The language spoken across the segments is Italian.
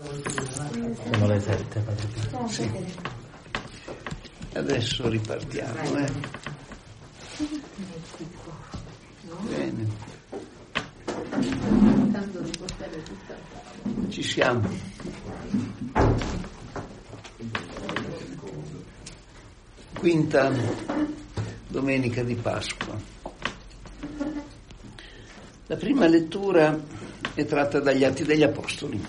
Sono le 7, Padre Pio. Sì. Adesso ripartiamo. Bene. Ci siamo. Quinta domenica di Pasqua. La prima lettura è tratta dagli Atti degli Apostoli,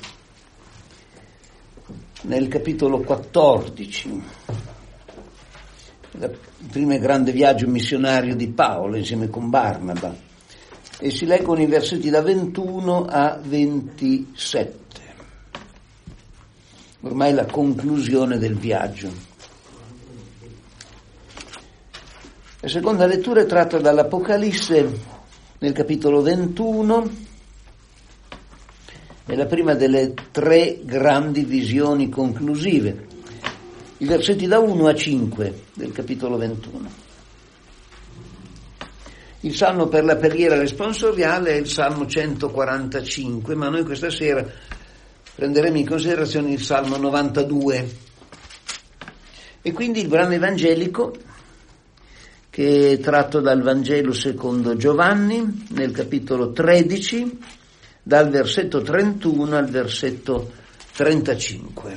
nel capitolo 14, il primo grande viaggio missionario di Paolo insieme con Barnaba, e si leggono i versetti da 21 a 27, ormai la conclusione del viaggio. La seconda lettura è tratta dall'Apocalisse nel capitolo 21, è la prima delle tre grandi visioni conclusive, i versetti da 1 a 5 del capitolo 21. Il salmo per la preghiera responsoriale è il salmo 145, ma noi questa sera prenderemo in considerazione il salmo 92. E quindi il brano evangelico, che è tratto dal Vangelo secondo Giovanni, nel capitolo 13, dal versetto 31 al versetto 35.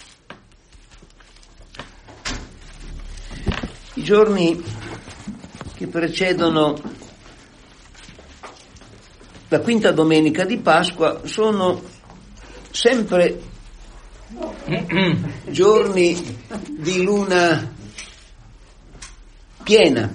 I giorni che precedono la quinta domenica di Pasqua sono sempre giorni di luna piena.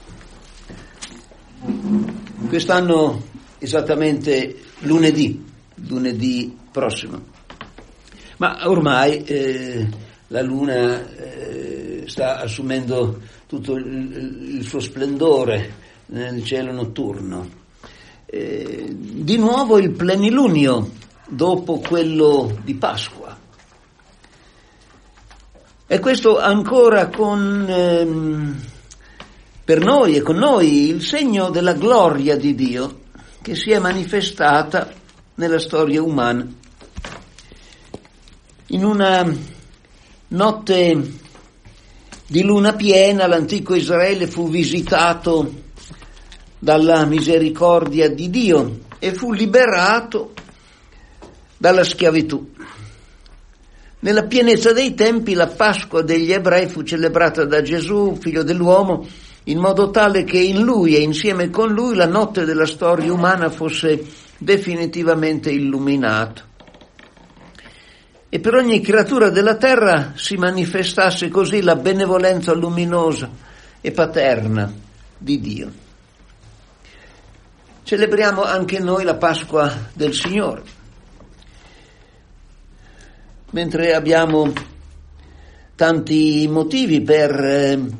Quest'anno esattamente lunedì prossimo, ma ormai la luna sta assumendo tutto il suo splendore nel cielo notturno. Di nuovo il plenilunio dopo quello di Pasqua, e questo ancora per noi e con noi il segno della gloria di Dio che si è manifestata nella storia umana. In una notte di luna piena l'antico Israele fu visitato dalla misericordia di Dio e fu liberato dalla schiavitù. Nella pienezza dei tempi la Pasqua degli ebrei fu celebrata da Gesù, figlio dell'uomo, in modo tale che in lui e insieme con lui la notte della storia umana fosse definitivamente illuminata. E per ogni creatura della terra si manifestasse così la benevolenza luminosa e paterna di Dio. Celebriamo anche noi la Pasqua del Signore, mentre abbiamo tanti motivi per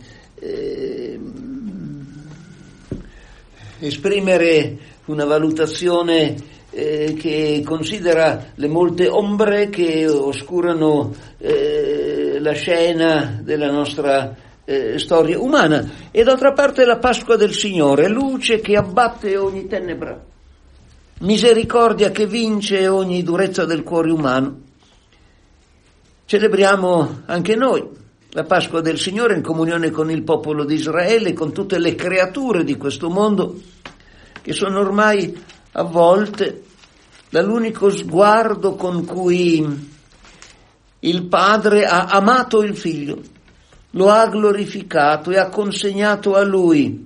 esprimere una valutazione che considera le molte ombre che oscurano la scena della nostra storia umana, e d'altra parte la Pasqua del Signore, luce che abbatte ogni tenebra, misericordia che vince ogni durezza del cuore umano. Celebriamo anche noi la Pasqua del Signore in comunione con il popolo di Israele, con tutte le creature di questo mondo che sono ormai avvolte dall'unico sguardo con cui il Padre ha amato il Figlio, lo ha glorificato e ha consegnato a Lui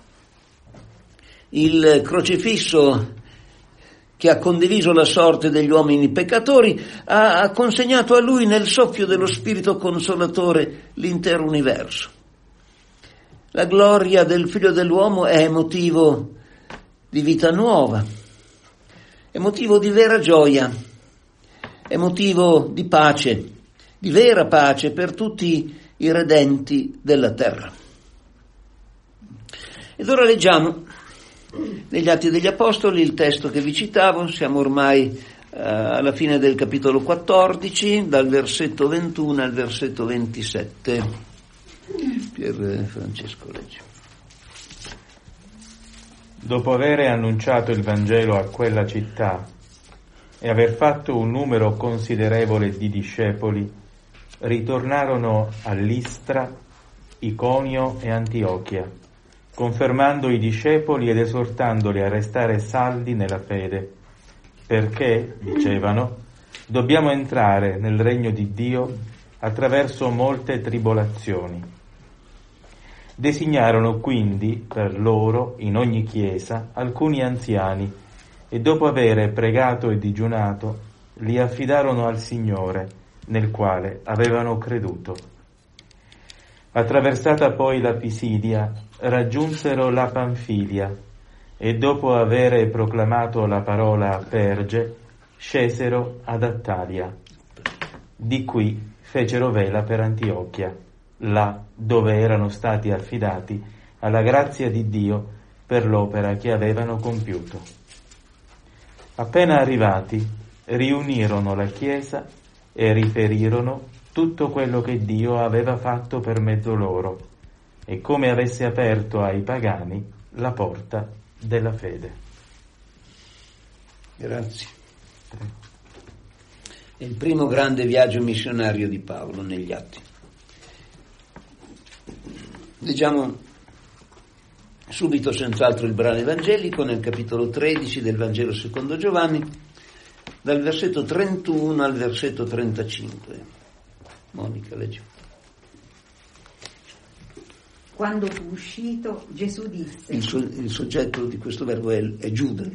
il crocifisso che ha condiviso la sorte degli uomini peccatori, ha consegnato a Lui nel soffio dello Spirito Consolatore l'intero universo. La gloria del Figlio dell'uomo è motivo di vita nuova, è motivo di vera gioia, è motivo di pace, di vera pace per tutti i redenti della terra. Ed ora leggiamo negli Atti degli Apostoli il testo che vi citavo. Siamo ormai alla fine del capitolo 14, dal versetto 21 al versetto 27. Pier Francesco legge. Dopo avere annunciato il Vangelo a quella città e aver fatto un numero considerevole di discepoli, ritornarono a Listra, Iconio e Antiochia, confermando i discepoli ed esortandoli a restare saldi nella fede, perché, dicevano, dobbiamo entrare nel regno di Dio attraverso molte tribolazioni. Designarono quindi per loro in ogni chiesa alcuni anziani e dopo avere pregato e digiunato li affidarono al Signore, nel quale avevano creduto. Attraversata poi la Pisidia, raggiunsero la Panfilia e dopo avere proclamato la parola a Perge, scesero ad Attalia. Di qui fecero vela per Antiochia, là dove erano stati affidati alla grazia di Dio per l'opera che avevano compiuto. Appena arrivati, riunirono la Chiesa e riferirono tutto quello che Dio aveva fatto per mezzo loro e come avesse aperto ai pagani la porta della fede. Grazie. È il primo grande viaggio missionario di Paolo negli Atti. Leggiamo subito senz'altro il brano evangelico nel capitolo 13 del Vangelo secondo Giovanni, dal versetto 31 al versetto 35. Monica, leggi. Quando fu uscito, Gesù disse... Il soggetto di questo verbo è Giuda.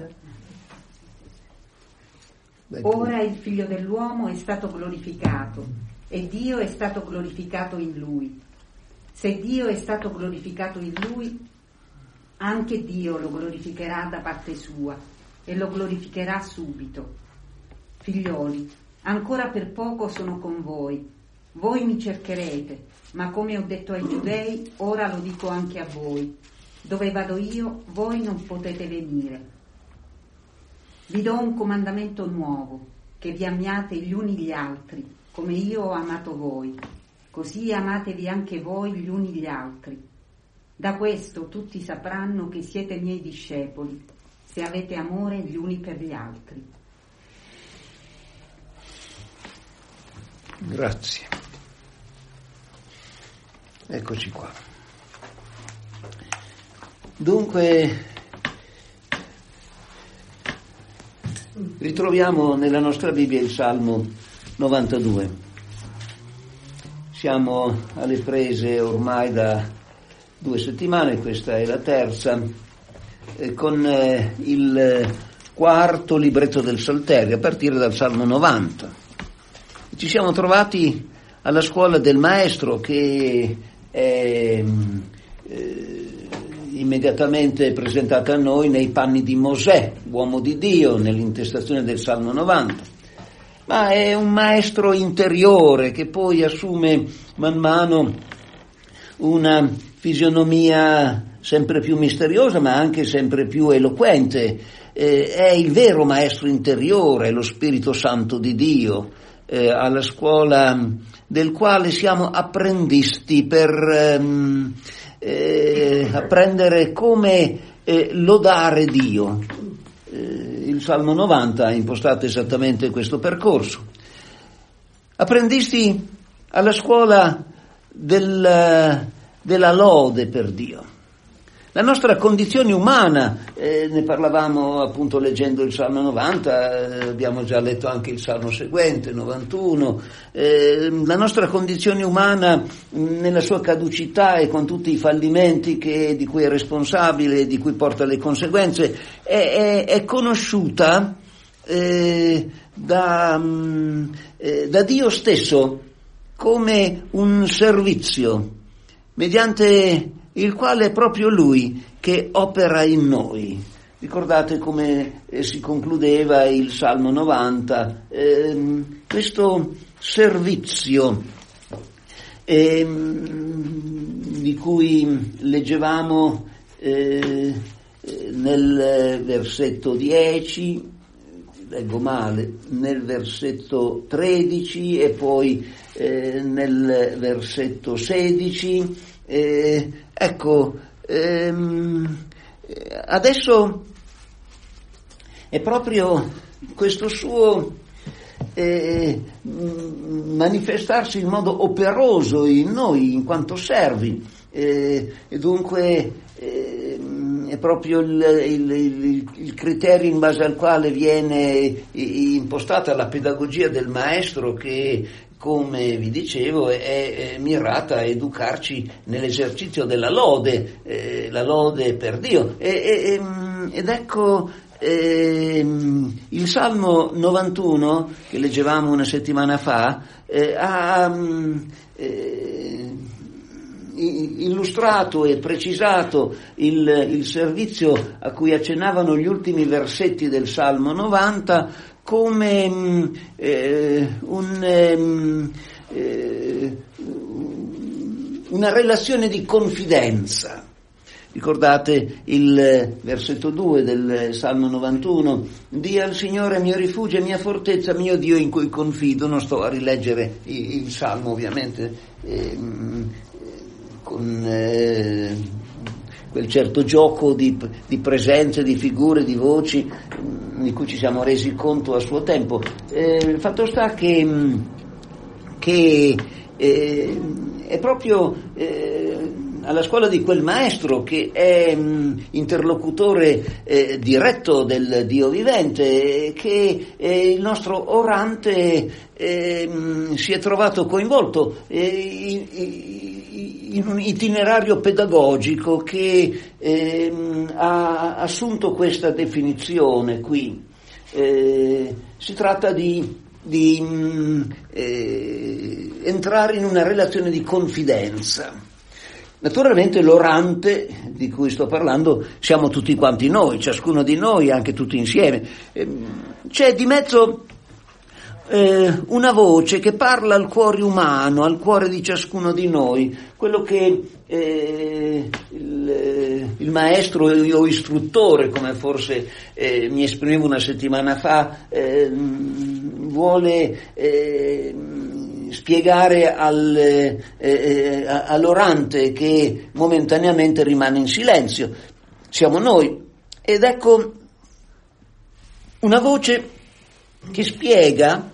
Ora il Figlio dell'uomo è stato glorificato e Dio è stato glorificato in lui. Se Dio è stato glorificato in lui, anche Dio lo glorificherà da parte sua e lo glorificherà subito. Figlioli, ancora per poco sono con voi. Voi mi cercherete, ma come ho detto ai giudei, ora lo dico anche a voi. Dove vado io, voi non potete venire. Vi do un comandamento nuovo, che vi amiate gli uni gli altri, come io ho amato voi. Così amatevi anche voi gli uni gli altri. Da questo tutti sapranno che siete miei discepoli, se avete amore gli uni per gli altri. Grazie. Eccoci qua. Dunque, ritroviamo nella nostra Bibbia il Salmo 92. Siamo alle prese ormai da 2 settimane, questa è la terza, con il quarto libretto del Salterio, a partire dal Salmo 90. Ci siamo trovati alla scuola del maestro che è immediatamente presentata a noi nei panni di Mosè, uomo di Dio, nell'intestazione del Salmo 90. Ma è un maestro interiore che poi assume man mano una fisionomia sempre più misteriosa ma anche sempre più eloquente. È il vero maestro interiore, lo Spirito Santo di Dio, alla scuola del quale siamo apprendisti per apprendere come lodare Dio. Il Salmo 90 ha impostato esattamente questo percorso. Apprendisti alla scuola della lode per Dio. La nostra condizione umana, ne parlavamo appunto leggendo il Salmo 90, abbiamo già letto anche il Salmo seguente, 91, la nostra condizione umana nella sua caducità e con tutti i fallimenti di cui è responsabile e di cui porta le conseguenze, è conosciuta da Dio stesso come un servizio, mediante il quale è proprio Lui che opera in noi. Ricordate come si concludeva il Salmo 90, questo servizio di cui leggevamo nel versetto 10, leggo male, nel versetto 13 e poi nel versetto 16. Adesso è proprio questo suo manifestarsi in modo operoso in noi, in quanto servi, e dunque è proprio il criterio in base al quale viene impostata la pedagogia del maestro, che, come vi dicevo, è mirata a educarci nell'esercizio della lode, la lode per Dio. Ed ecco il Salmo 91, che leggevamo una settimana fa, ha illustrato e precisato il servizio a cui accennavano gli ultimi versetti del Salmo 90 come una relazione di confidenza. Ricordate il versetto 2 del Salmo 91: «Dì al Signore mio rifugio e mia fortezza, mio Dio in cui confido». Non sto a rileggere il Salmo, ovviamente, con quel certo gioco di presenze, di figure, di voci di cui ci siamo resi conto a suo tempo. Il fatto sta che è proprio alla scuola di quel maestro, che è interlocutore diretto del Dio vivente, che il nostro orante si è trovato coinvolto in un itinerario pedagogico che ha assunto questa definizione qui. Si tratta di entrare in una relazione di confidenza. Naturalmente l'orante di cui sto parlando siamo tutti quanti noi, ciascuno di noi, anche tutti insieme. C'è di mezzo una voce che parla al cuore umano, al cuore di ciascuno di noi, quello che il maestro o istruttore, come forse mi esprimevo una settimana fa, vuole spiegare all'orante, che momentaneamente rimane in silenzio. Siamo noi. Ed ecco una voce che spiega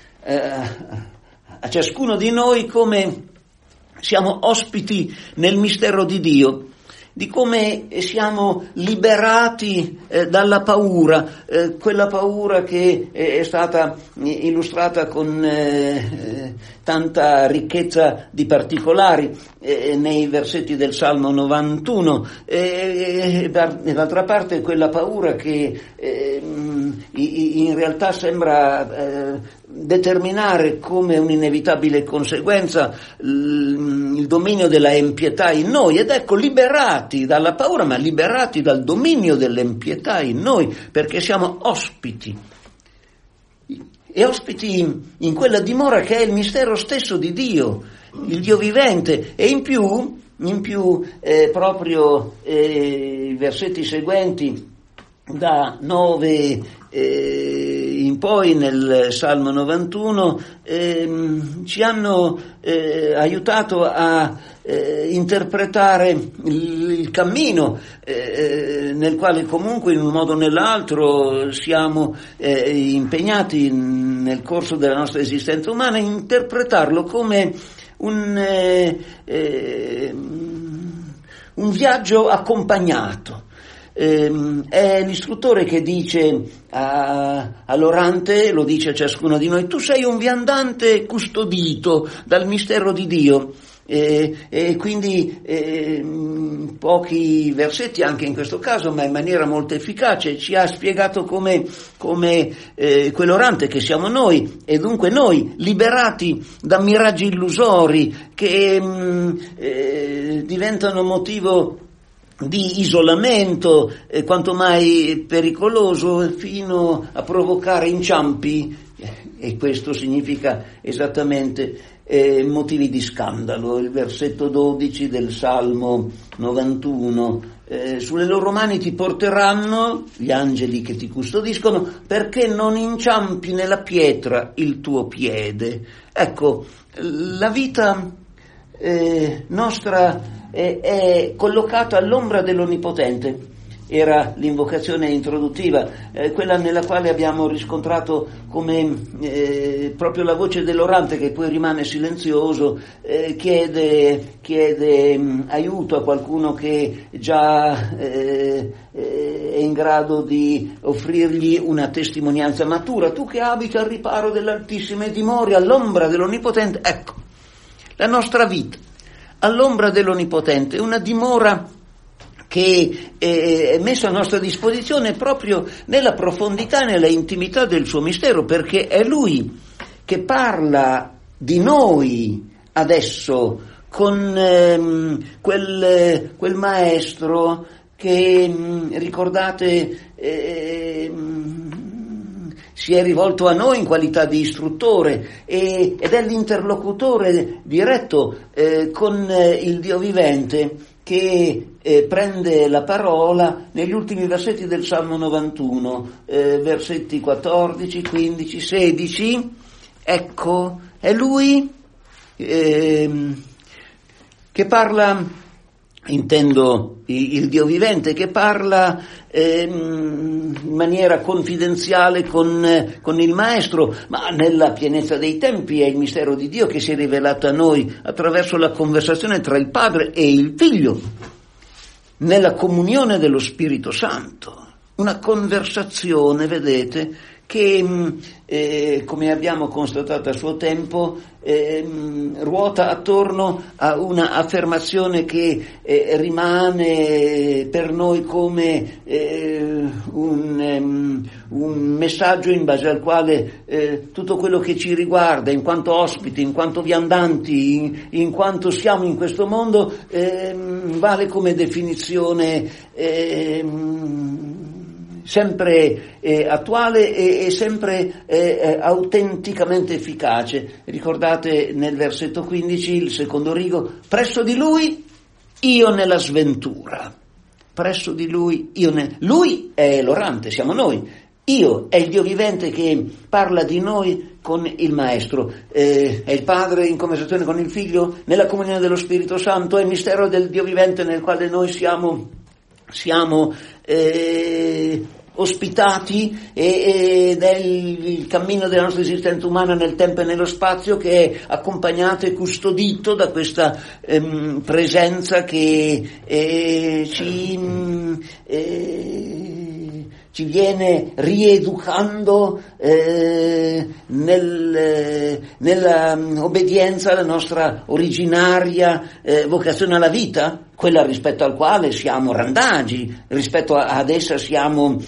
a ciascuno di noi come siamo ospiti nel mistero di Dio, di come siamo liberati dalla paura, quella paura che è stata illustrata con tanta ricchezza di particolari nei versetti del Salmo 91, e d'altra parte quella paura che in realtà sembra determinare come un'inevitabile conseguenza il dominio della empietà in noi. Ed ecco, liberati dalla paura, ma liberati dal dominio dell'empietà in noi, perché siamo ospiti, e ospiti in quella dimora che è il mistero stesso di Dio, il Dio vivente. E in più proprio i versetti seguenti, da 9 in poi nel Salmo 91, ci hanno aiutato a interpretare il cammino nel quale comunque in un modo o nell'altro siamo impegnati nel corso della nostra esistenza umana, interpretarlo come un viaggio accompagnato. È l'istruttore che dice all'orante, lo dice a ciascuno di noi: tu sei un viandante custodito dal mistero di Dio. E quindi pochi versetti anche in questo caso, ma in maniera molto efficace, ci ha spiegato come quell'orante che siamo noi, e dunque noi liberati da miraggi illusori che diventano motivo di isolamento, quanto mai pericoloso, fino a provocare inciampi, e questo significa esattamente motivi di scandalo. Il versetto 12 del Salmo 91: sulle loro mani ti porteranno gli angeli che ti custodiscono, perché non inciampi nella pietra il tuo piede. Ecco, la vita nostra è collocata all'ombra dell'Onnipotente, era l'invocazione introduttiva, quella nella quale abbiamo riscontrato come proprio la voce dell'orante, che poi rimane silenzioso, chiede aiuto a qualcuno che già è in grado di offrirgli una testimonianza matura. Tu che abiti al riparo dell'Altissimo e dimori all'ombra dell'Onnipotente, ecco, la nostra vita all'ombra dell'Onnipotente è una dimora che è messa a nostra disposizione proprio nella profondità e nella intimità del suo mistero, perché è Lui che parla di noi adesso con quel maestro che, ricordate, si è rivolto a noi in qualità di istruttore ed è l'interlocutore diretto con il Dio vivente, che prende la parola negli ultimi versetti del Salmo 91, versetti 14, 15, 16. Ecco, è Lui che parla, intendo il Dio vivente, che parla in maniera confidenziale con il Maestro, ma nella pienezza dei tempi è il mistero di Dio che si è rivelato a noi attraverso la conversazione tra il Padre e il Figlio, nella comunione dello Spirito Santo. Una conversazione, vedete, che come abbiamo constatato a suo tempo ruota attorno a una affermazione che rimane per noi come un messaggio in base al quale tutto quello che ci riguarda in quanto ospiti, in quanto viandanti, in quanto siamo in questo mondo, vale come definizione sempre attuale e sempre autenticamente efficace. Ricordate nel versetto 15 il secondo rigo: presso di Lui io nella sventura. Presso di Lui Lui è l'orante, siamo noi. Io è il Dio vivente che parla di noi con il Maestro, è il Padre in conversazione con il Figlio nella comunione dello Spirito Santo, è il mistero del Dio vivente nel quale noi siamo ospitati, ed è il cammino della nostra esistenza umana nel tempo e nello spazio che è accompagnato e custodito da questa presenza che ci viene rieducando nella obbedienza alla nostra originaria vocazione alla vita, quella rispetto al quale siamo randagi, rispetto ad essa siamo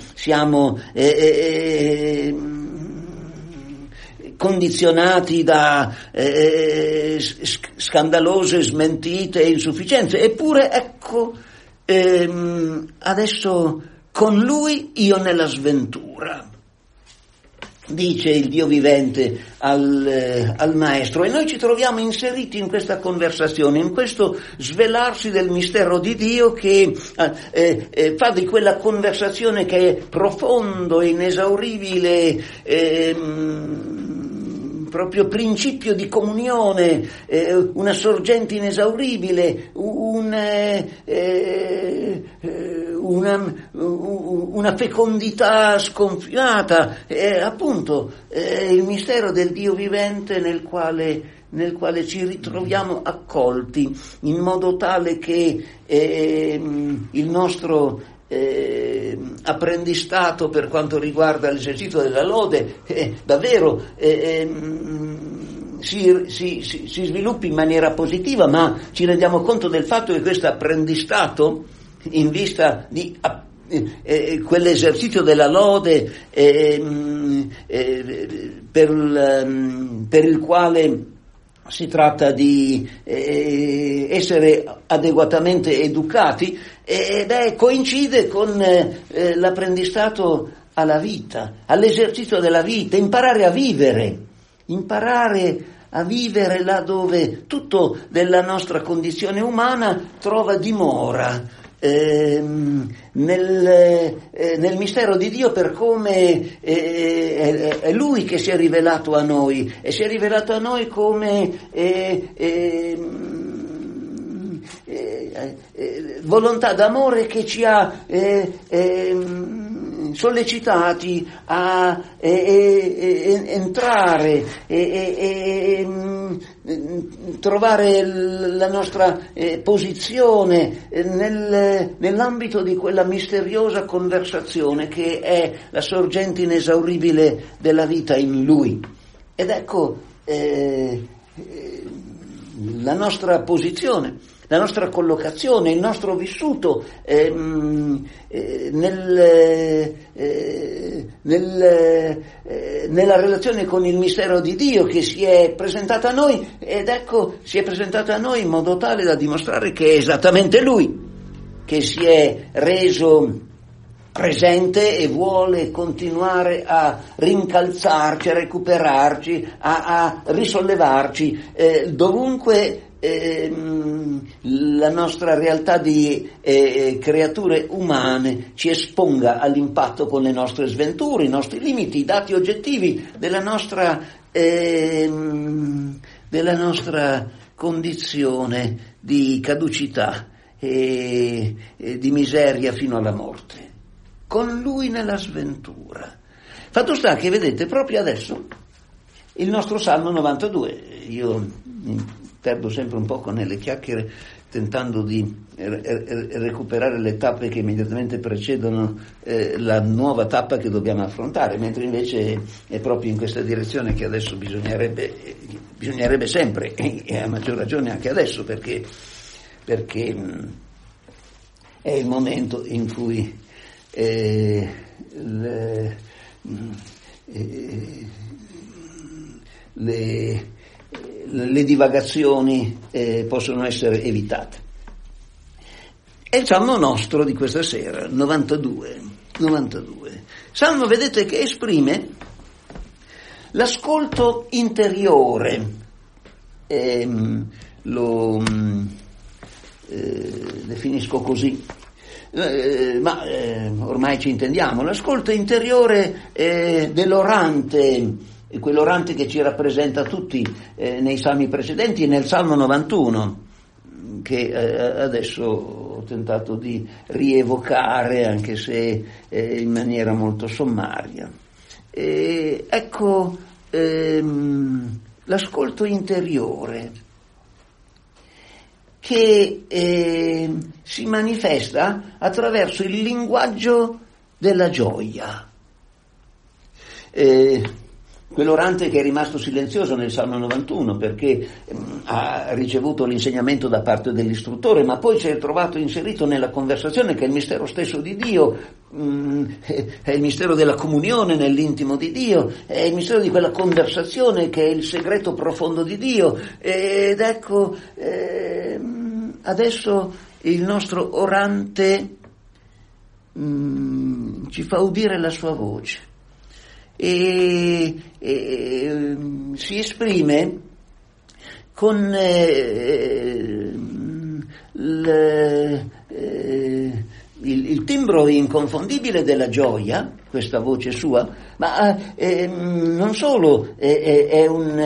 condizionati da scandalose smentite e insufficienze. Eppure, ecco, adesso con Lui io nella sventura, dice il Dio vivente al Maestro, e noi ci troviamo inseriti in questa conversazione, in questo svelarsi del mistero di Dio che fa di quella conversazione che è profondo e inesauribile, proprio principio di comunione, una sorgente inesauribile, una fecondità sconfinata, appunto il mistero del Dio vivente nel quale ci ritroviamo accolti, in modo tale che il nostro apprendistato per quanto riguarda l'esercizio della lode davvero si sviluppi in maniera positiva, ma ci rendiamo conto del fatto che questo apprendistato, in vista di quell'esercizio della lode per il quale si tratta di essere adeguatamente educati, coincide con l'apprendistato alla vita, all'esercizio della vita, imparare a vivere là dove tutto della nostra condizione umana trova dimora, nel mistero di Dio, per come è Lui che si è rivelato a noi, e si è rivelato a noi come volontà d'amore che ci ha sollecitati a entrare trovare la nostra posizione nell'ambito di quella misteriosa conversazione che è la sorgente inesauribile della vita in Lui. Ed ecco la nostra posizione, la nostra collocazione, il nostro vissuto nella relazione con il mistero di Dio che si è presentato a noi, ed ecco si è presentato a noi in modo tale da dimostrare che è esattamente Lui che si è reso presente e vuole continuare a rincalzarci, a recuperarci, a risollevarci dovunque la nostra realtà di creature umane ci esponga all'impatto con le nostre sventure, i nostri limiti, i dati oggettivi della nostra condizione di caducità e di miseria fino alla morte. Con Lui nella sventura. Fatto sta che, vedete, proprio adesso il nostro Salmo 92, io mi perdo sempre un poco nelle chiacchiere tentando di recuperare le tappe che immediatamente precedono la nuova tappa che dobbiamo affrontare, mentre invece è proprio in questa direzione che adesso bisognerebbe sempre, e a maggior ragione anche adesso, perché è il momento in cui le divagazioni possono essere evitate. È il salmo nostro di questa sera, 92. Salmo, vedete, che esprime l'ascolto interiore, lo definisco così. Ma ormai ci intendiamo, l'ascolto interiore dell'orante, quell'orante che ci rappresenta tutti nei salmi precedenti e nel Salmo 91, che adesso ho tentato di rievocare, anche se in maniera molto sommaria. Ecco l'ascolto interiore che si manifesta attraverso il linguaggio della gioia. Quell'orante che è rimasto silenzioso nel Salmo 91 perché ha ricevuto l'insegnamento da parte dell'istruttore, ma poi si è trovato inserito nella conversazione, che è il mistero stesso di Dio, è il mistero della comunione nell'intimo di Dio, è il mistero di quella conversazione che è il segreto profondo di Dio. Ed ecco, adesso il nostro orante ci fa udire la sua voce e si esprime con il timbro inconfondibile della gioia, questa voce sua, ma non solo è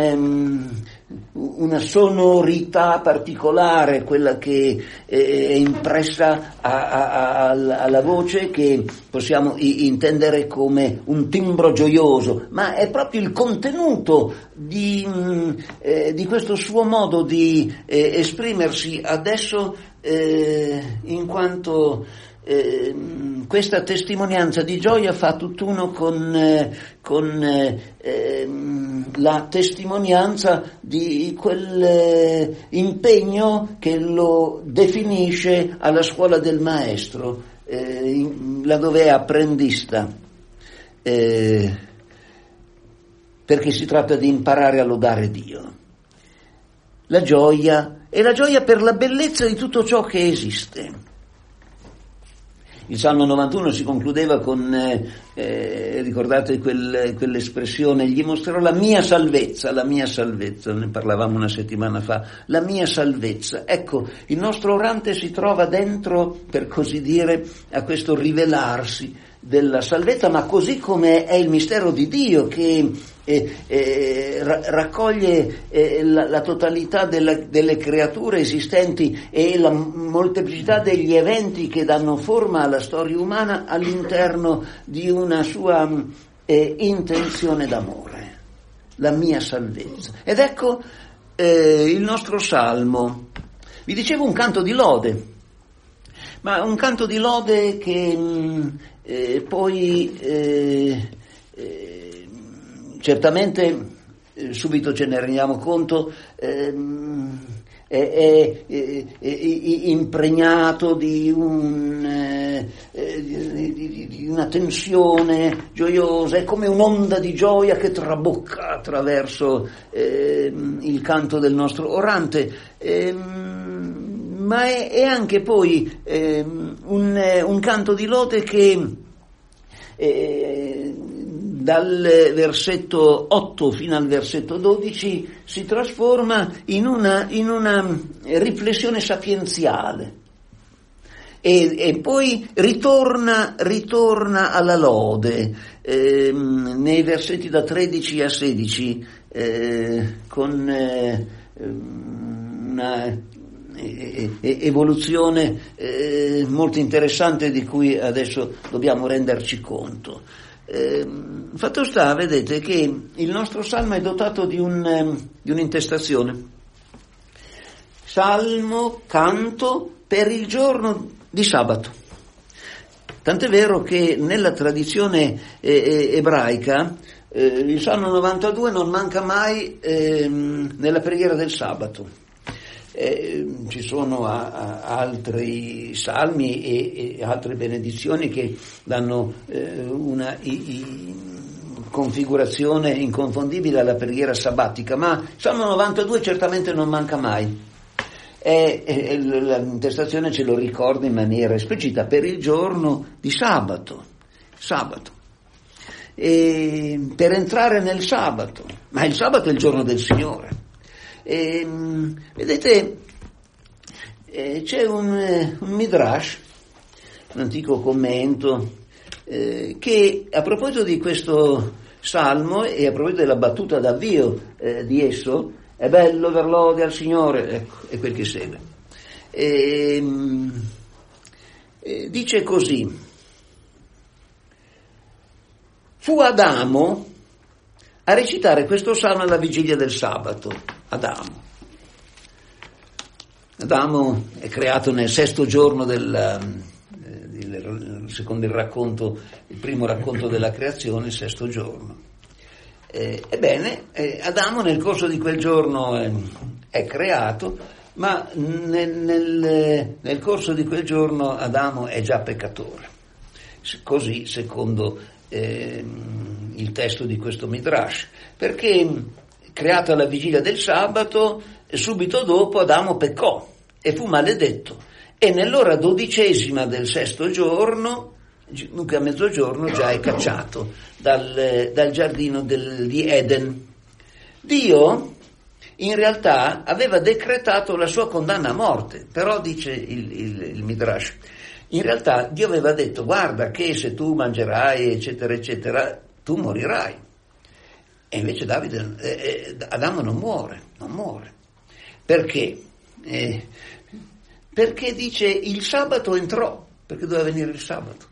una sonorità particolare, quella che è impressa alla voce, che possiamo intendere come un timbro gioioso, ma è proprio il contenuto di questo suo modo di esprimersi adesso, in quanto questa testimonianza di gioia fa tutt'uno con la testimonianza di quel impegno che lo definisce alla scuola del maestro, laddove è apprendista, perché si tratta di imparare a lodare Dio. La gioia è la gioia per la bellezza di tutto ciò che esiste. Il Salmo 91 si concludeva con, ricordate quell'espressione, gli mostrerò la mia salvezza, ne parlavamo una settimana fa, la mia salvezza. Ecco, il nostro orante si trova dentro, per così dire, a questo rivelarsi della salvezza, ma così come è il mistero di Dio che raccoglie la totalità delle creature esistenti e la molteplicità degli eventi che danno forma alla storia umana all'interno di una sua intenzione d'amore, la mia salvezza. Ed ecco il nostro salmo. Vi dicevo un canto di lode, ma un canto di lode che poi certamente subito ce ne rendiamo conto è impregnato di una tensione gioiosa, è come un'onda di gioia che trabocca attraverso il canto del nostro orante, ma è anche poi un canto di lode che dal versetto 8 fino al versetto 12 si trasforma in una riflessione sapienziale e poi ritorna alla lode nei versetti da 13 a 16 con una evoluzione molto interessante di cui adesso dobbiamo renderci conto. Fatto sta, vedete, che il nostro salmo è dotato di un'intestazione. Salmo, canto per il giorno di sabato. Tant'è vero che nella tradizione ebraica il Salmo 92 non manca mai nella preghiera del sabato. Ci sono altri salmi e altre benedizioni che danno una configurazione inconfondibile alla preghiera sabbatica, ma il Salmo 92 certamente non manca mai. L'intestazione ce lo ricorda in maniera esplicita, per il giorno di sabato, per entrare nel sabato, ma il sabato è il giorno del Signore. Vedete, c'è un Midrash, un antico commento, che a proposito di questo salmo e a proposito della battuta d'avvio di esso, è bello dar lode al Signore, ecco, è quel che segue. Dice così: fu Adamo a recitare questo salmo alla vigilia del sabato. Adamo è creato nel sesto giorno secondo il primo racconto della creazione, il sesto giorno. Ebbene, Adamo nel corso di quel giorno è creato, ma nel corso di quel giorno Adamo è già peccatore. Così, secondo il testo di questo Midrash, perché creato alla vigilia del sabato, subito dopo Adamo peccò e fu maledetto, e nell'ora 12ª del sesto giorno, dunque a mezzogiorno, già è cacciato dal giardino di Eden. Dio in realtà aveva decretato la sua condanna a morte, però dice il Midrash, in realtà Dio aveva detto: guarda che se tu mangerai eccetera eccetera tu morirai. E invece Adamo non muore. Perché? Perché dice il sabato entrò, perché doveva venire il sabato.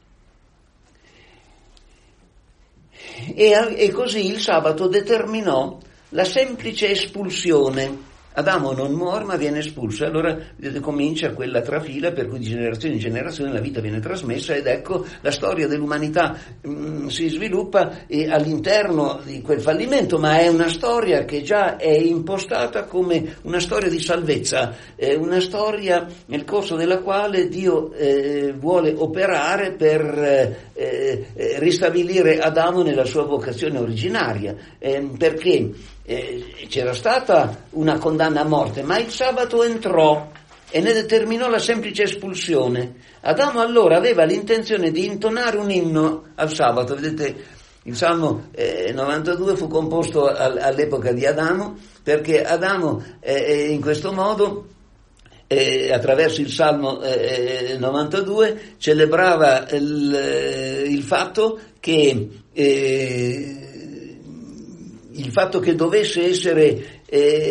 E così il sabato determinò la semplice espulsione. Adamo non muore ma viene espulso, e allora vedete, comincia quella trafila per cui di generazione in generazione la vita viene trasmessa, ed ecco la storia dell'umanità si sviluppa all'interno di quel fallimento, ma è una storia che già è impostata come una storia di salvezza, una storia nel corso della quale Dio vuole operare per ristabilire Adamo nella sua vocazione originaria, perché c'era stata una condanna a morte, ma il sabato entrò e ne determinò la semplice espulsione. Adamo allora aveva l'intenzione di intonare un inno al sabato. Vedete, il Salmo 92 fu composto all'epoca di Adamo, perché Adamo in questo modo, attraverso il Salmo 92, celebrava il fatto che il fatto che dovesse essere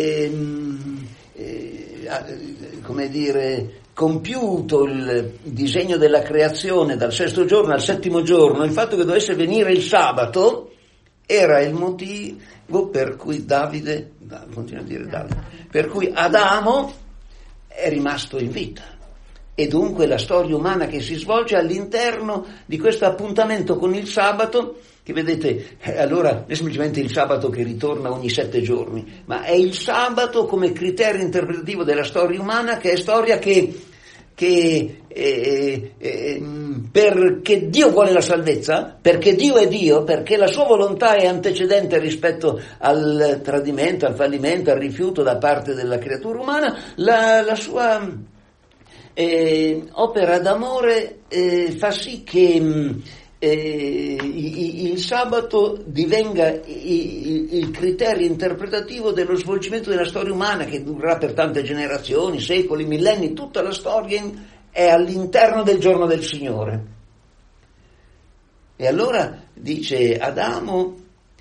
come dire, compiuto il disegno della creazione dal sesto giorno al settimo giorno, il fatto che dovesse venire il sabato era il motivo per cui per cui Adamo è rimasto in vita. E dunque la storia umana che si svolge all'interno di questo appuntamento con il sabato, che vedete, allora non è semplicemente il sabato che ritorna ogni 7 giorni, ma è il sabato come criterio interpretativo della storia umana, che è storia che perché Dio vuole la salvezza, perché Dio è Dio, perché la sua volontà è antecedente rispetto al tradimento, al fallimento, al rifiuto da parte della creatura umana, la sua opera d'amore fa sì che il sabato divenga il criterio interpretativo dello svolgimento della storia umana, che durerà per tante generazioni, secoli, millenni. Tutta la storia è all'interno del giorno del Signore. E allora dice Adamo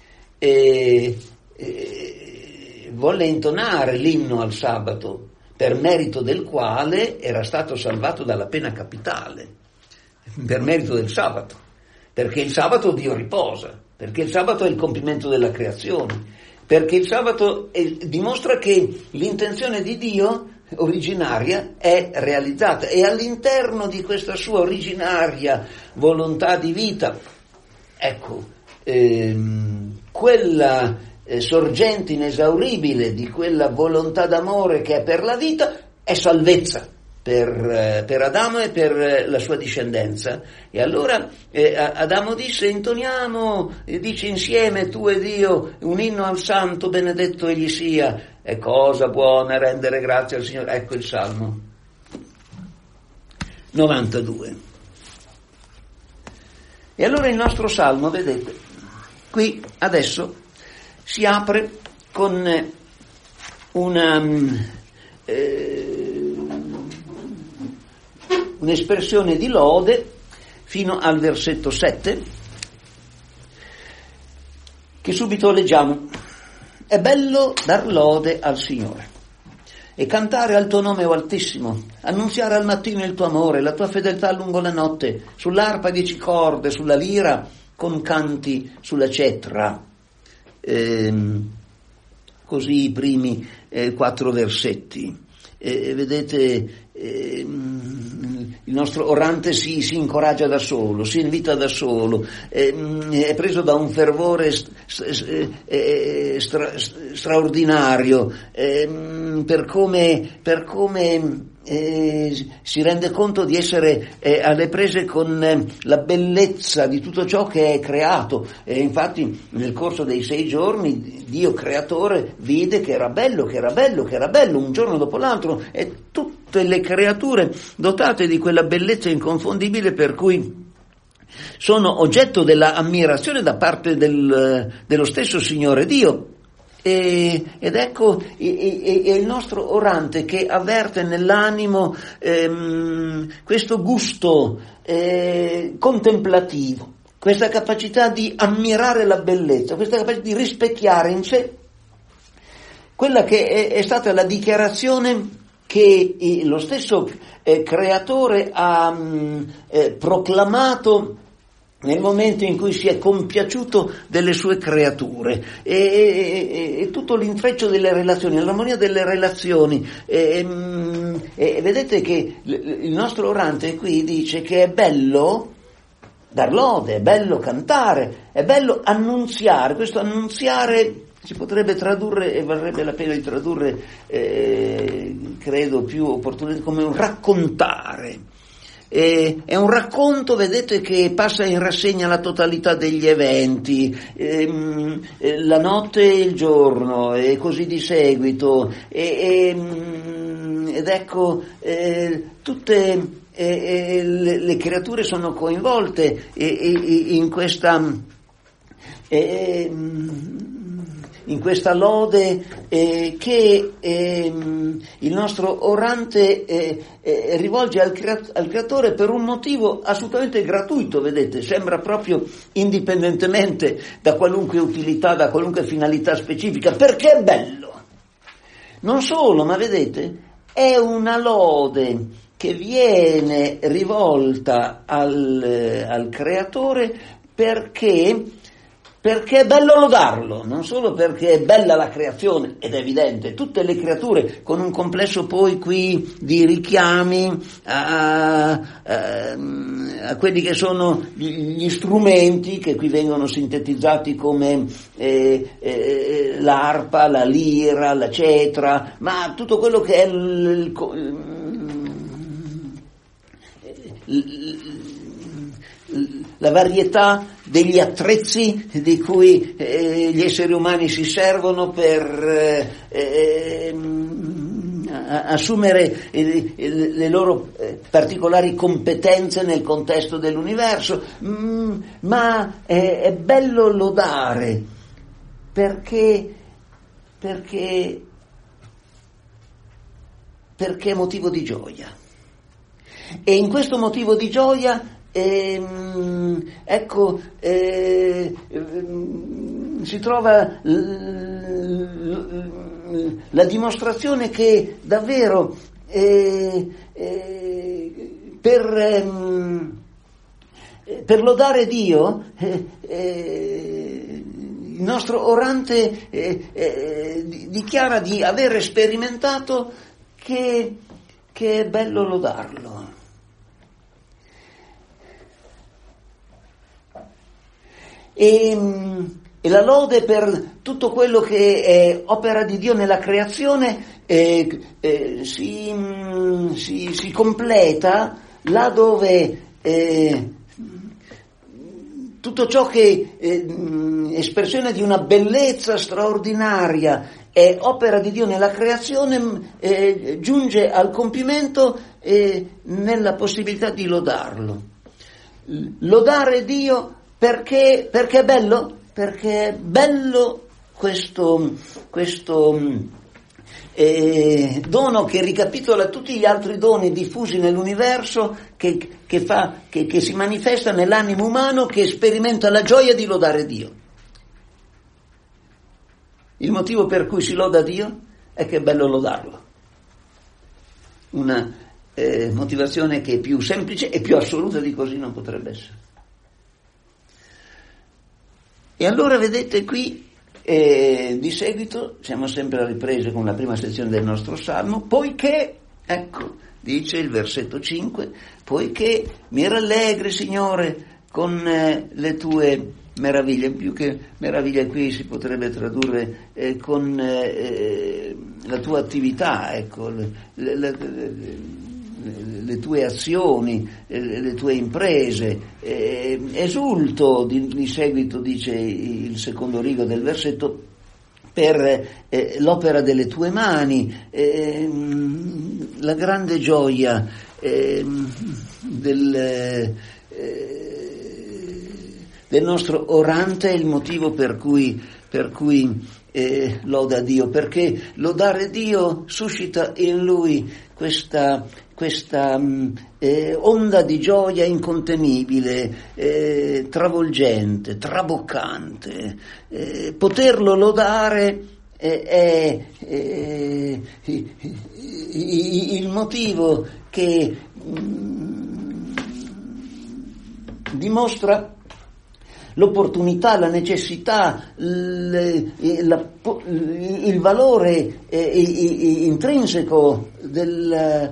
volle intonare l'inno al sabato, per merito del quale era stato salvato dalla pena capitale, per merito del sabato. Perché il sabato Dio riposa, perché il sabato è il compimento della creazione, perché il sabato dimostra che l'intenzione di Dio originaria è realizzata, e all'interno di questa sua originaria volontà di vita, ecco, quella sorgente inesauribile di quella volontà d'amore che è per la vita è salvezza per Adamo e per la sua discendenza. E allora Adamo intoniamo, dice insieme tu ed io un inno al santo, benedetto egli sia, è cosa buona rendere grazie al Signore. Ecco il Salmo 92. E allora il nostro Salmo, vedete, qui adesso si apre con un'espressione di lode fino al versetto 7, che subito leggiamo. È bello dar lode al Signore e cantare al tuo nome, o Altissimo, annunziare al mattino il tuo amore, la tua fedeltà lungo la notte, sull'arpa 10 corde, sulla lira con canti sulla cetra. Così i primi 4 versetti. Vedete, il nostro orante si incoraggia da solo, si invita da solo, è preso da un fervore straordinario, per come si rende conto di essere alle prese con la bellezza di tutto ciò che è creato. E infatti nel corso dei 6 giorni Dio creatore vide che era bello, un giorno dopo l'altro, e tutte le creature dotate di quella bellezza inconfondibile per cui sono oggetto della ammirazione da parte dello stesso Signore Dio. Ed ecco il nostro orante che avverte nell'animo questo gusto contemplativo, questa capacità di ammirare la bellezza, questa capacità di rispecchiare in sé quella che è stata la dichiarazione che lo stesso creatore ha proclamato nel momento in cui si è compiaciuto delle sue creature, e tutto l'intreccio delle relazioni, l'armonia delle relazioni. Vedete che il nostro orante qui dice che è bello dar lode, è bello cantare, è bello annunziare. Questo annunziare si potrebbe tradurre, e varrebbe la pena di tradurre, credo più opportunamente, come un raccontare. È un racconto, vedete, che passa in rassegna la totalità degli eventi, la notte e il giorno, e così di seguito, ed ecco, tutte le creature sono coinvolte in questa in questa lode che il nostro orante rivolge al Creatore per un motivo assolutamente gratuito, vedete, sembra proprio indipendentemente da qualunque utilità, da qualunque finalità specifica, perché è bello. Non solo, ma vedete, è una lode che viene rivolta al Creatore perché è bello lodarlo, non solo perché è bella la creazione, ed è evidente, tutte le creature, con un complesso poi qui di richiami a quelli che sono gli strumenti che qui vengono sintetizzati come l'arpa, la lira, la cetra, ma tutto quello che è la varietà degli attrezzi di cui gli esseri umani si servono per assumere le loro particolari competenze nel contesto dell'universo, ma è bello lodare perché è motivo di gioia. E in questo motivo di gioia si trova la dimostrazione che davvero per lodare Dio il nostro orante dichiara di aver sperimentato che è bello lodarlo. E la lode per tutto quello che è opera di Dio nella creazione si completa là dove tutto ciò che è espressione di una bellezza straordinaria è opera di Dio nella creazione, giunge al compimento nella possibilità di lodarlo. Lodare Dio perché è bello? Perché è bello questo dono che ricapitola tutti gli altri doni diffusi nell'universo, che si manifesta nell'animo umano, che sperimenta la gioia di lodare Dio. Il motivo per cui si loda Dio è che è bello lodarlo. Una motivazione che è più semplice e più assoluta di così non potrebbe essere. E allora vedete qui, di seguito, siamo sempre a riprese con la prima sezione del nostro Salmo, poiché, ecco, dice il versetto 5, poiché mi rallegri, Signore, con le tue meraviglie. Più che meraviglia qui si potrebbe tradurre con la tua attività, ecco, le tue azioni, le tue imprese. Esulto, di seguito dice il secondo rigo del versetto, per l'opera delle tue mani, la grande gioia del nostro orante è il motivo per cui loda Dio, perché lodare Dio suscita in lui questa onda di gioia incontenibile, travolgente, traboccante. Poterlo lodare è il motivo che dimostra l'opportunità, la necessità, il valore intrinseco della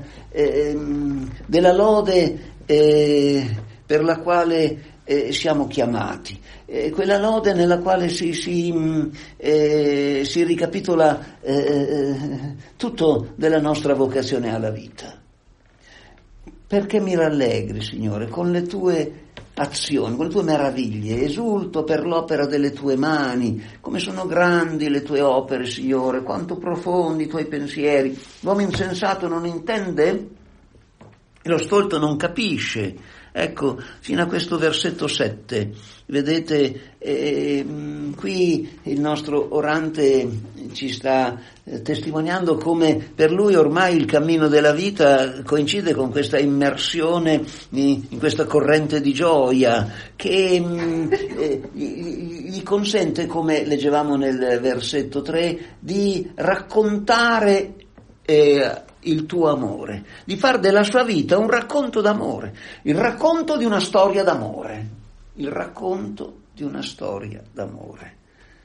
lode per la quale siamo chiamati. Quella lode nella quale si ricapitola tutto della nostra vocazione alla vita. Perché mi rallegri, Signore, con le tue azioni, con le tue meraviglie, esulto per l'opera delle tue mani, come sono grandi le tue opere, Signore, quanto profondi i tuoi pensieri. L'uomo insensato non intende, e lo stolto non capisce. Ecco, fino a questo versetto 7, vedete, qui il nostro orante ci sta testimoniando come per lui ormai il cammino della vita coincide con questa immersione in questa corrente di gioia che gli consente, come leggevamo nel versetto 3, di raccontare il tuo amore, di far della sua vita un racconto d'amore, il racconto di una storia d'amore, il racconto di una storia d'amore.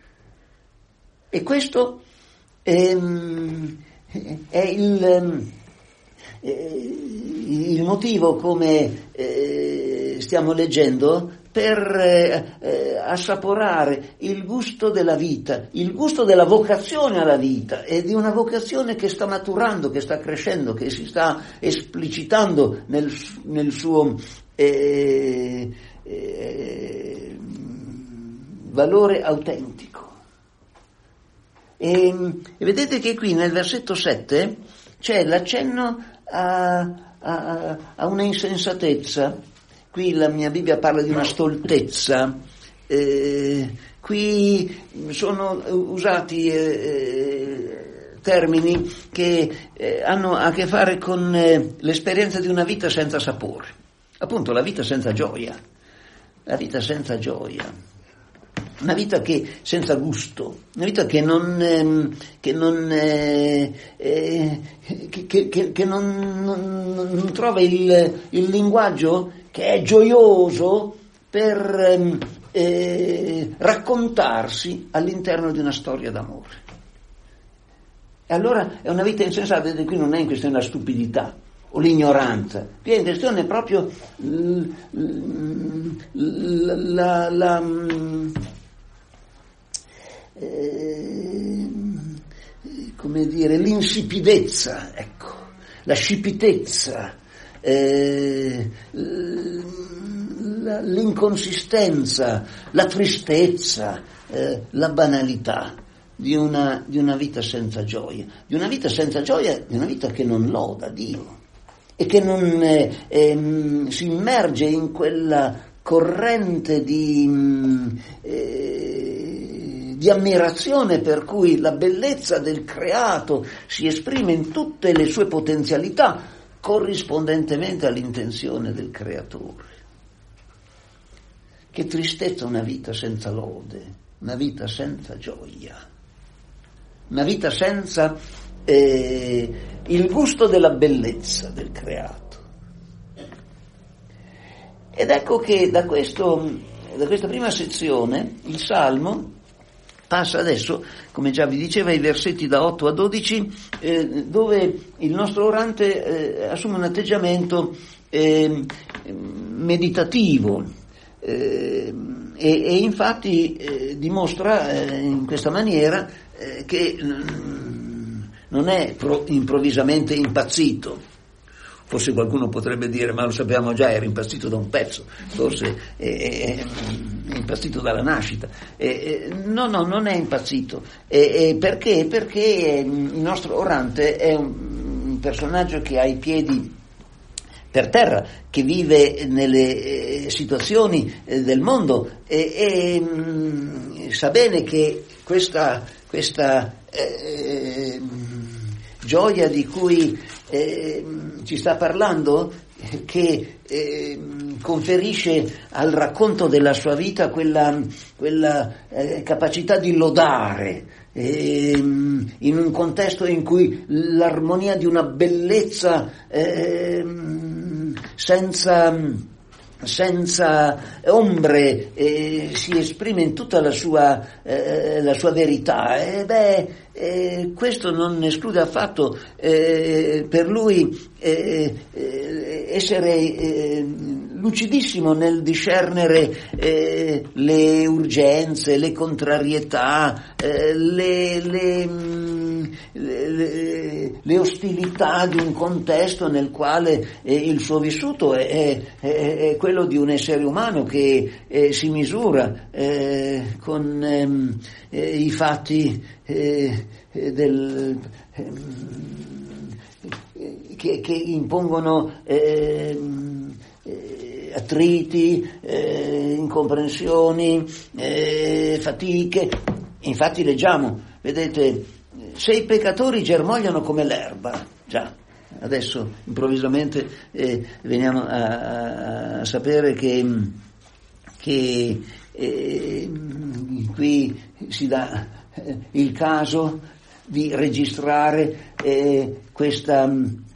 E questo è il motivo, come stiamo leggendo, per assaporare il gusto della vita, il gusto della vocazione alla vita, e di una vocazione che sta maturando, che sta crescendo, che si sta esplicitando nel suo valore autentico. E vedete che qui nel versetto 7 c'è l'accenno a una insensatezza. Qui la mia Bibbia parla di una stoltezza, qui sono usati termini che hanno a che fare con l'esperienza di una vita senza sapore, appunto la vita senza gioia, la vita senza gioia, una vita che senza gusto, una vita che non trova il linguaggio che è gioioso per raccontarsi all'interno di una storia d'amore. E allora è una vita insensata, vedete, qui non è in questione la stupidità o l'ignoranza, qui è in questione proprio come dire, l'insipidezza, ecco, la scipitezza, l'inconsistenza, la tristezza, la banalità di una vita senza gioia, di una vita senza gioia, di una vita che non loda Dio e che non si immerge in quella corrente di ammirazione per cui la bellezza del creato si esprime in tutte le sue potenzialità corrispondentemente all'intenzione del creatore. Che tristezza una vita senza lode, una vita senza gioia, una vita senza il gusto della bellezza del creato. Ed ecco che da questa prima sezione il Salmo passa adesso, come già vi diceva, ai versetti da 8 a 12, dove il nostro orante assume un atteggiamento meditativo e infatti dimostra in questa maniera che non è improvvisamente impazzito. Forse qualcuno potrebbe dire, ma lo sappiamo già, era impazzito da un pezzo, forse è impazzito dalla nascita. No, non è impazzito. Perché? Perché il nostro orante è un personaggio che ha i piedi per terra, che vive nelle situazioni del mondo e sa bene che questa gioia di cui ci sta parlando, che conferisce al racconto della sua vita quella capacità di lodare in un contesto in cui l'armonia di una bellezza senza ombre si esprime in tutta la sua verità. Questo non esclude affatto per lui essere lucidissimo nel discernere le urgenze, le contrarietà, le ostilità di un contesto nel quale il suo vissuto è quello di un essere umano che si misura con i fatti che impongono attriti, incomprensioni, fatiche. Infatti leggiamo, vedete, se i peccatori germogliano come l'erba, già, adesso improvvisamente veniamo a sapere che qui si dà il caso di registrare questa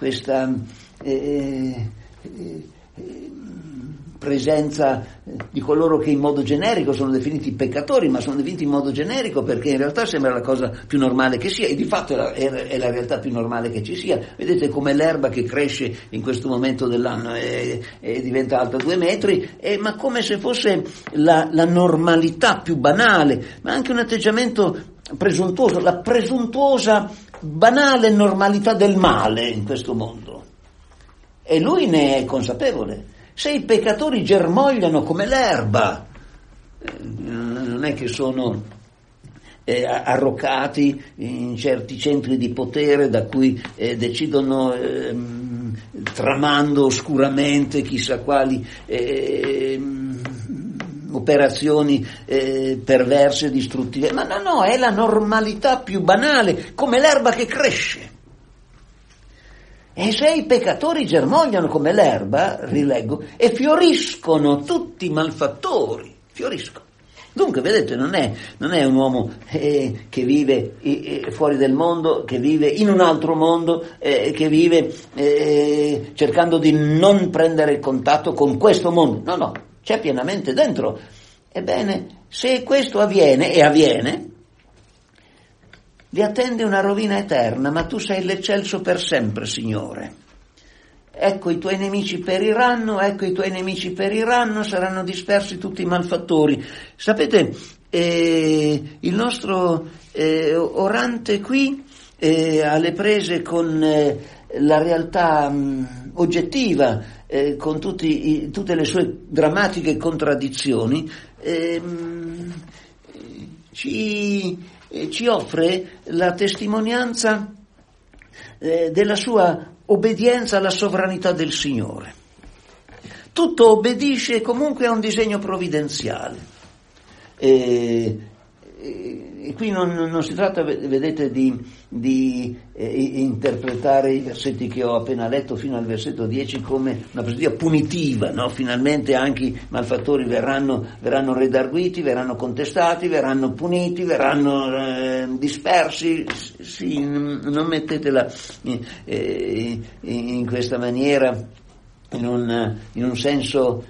presenza di coloro che in modo generico sono definiti peccatori, ma sono definiti in modo generico perché in realtà sembra la cosa più normale che sia, e di fatto è la realtà più normale che ci sia. Vedete come l'erba che cresce in questo momento dell'anno e diventa alta 2 metri, ma come se fosse la normalità più banale, ma anche un atteggiamento presuntuoso, la presuntuosa banale normalità del male in questo mondo. E lui ne è consapevole. Se i peccatori germogliano come l'erba, non è che sono arroccati in certi centri di potere da cui decidono, tramando oscuramente chissà quali operazioni perverse e distruttive, ma no, è la normalità più banale, come l'erba che cresce. E se i peccatori germogliano come l'erba, rileggo, e fioriscono tutti i malfattori, fioriscono. Dunque, vedete, non è un uomo che vive fuori del mondo, che vive in un altro mondo, che vive cercando di non prendere contatto con questo mondo. No, c'è pienamente dentro. Ebbene, se questo avviene, e avviene, vi attende una rovina eterna, ma tu sei l'eccelso per sempre, Signore. Ecco i tuoi nemici periranno, saranno dispersi tutti i malfattori. Sapete, il nostro orante qui, alle prese con la realtà oggettiva, con tutte le sue drammatiche contraddizioni, ci offre la testimonianza della sua obbedienza alla sovranità del Signore. Tutto obbedisce comunque a un disegno provvidenziale. E qui non si tratta, vedete, di interpretare i versetti che ho appena letto fino al versetto 10 come una prospettiva punitiva, no? Finalmente anche i malfattori verranno redarguiti, verranno contestati, verranno puniti, verranno dispersi. Sì, non mettetela in questa maniera, in un senso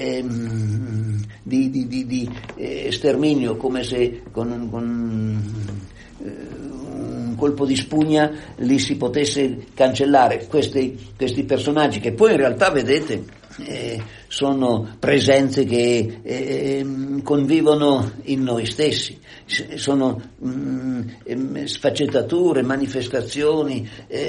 di sterminio, come se con un colpo di spugna li si potesse cancellare questi personaggi che poi in realtà, vedete, sono presenze che convivono in noi stessi, sono sfaccettature, manifestazioni,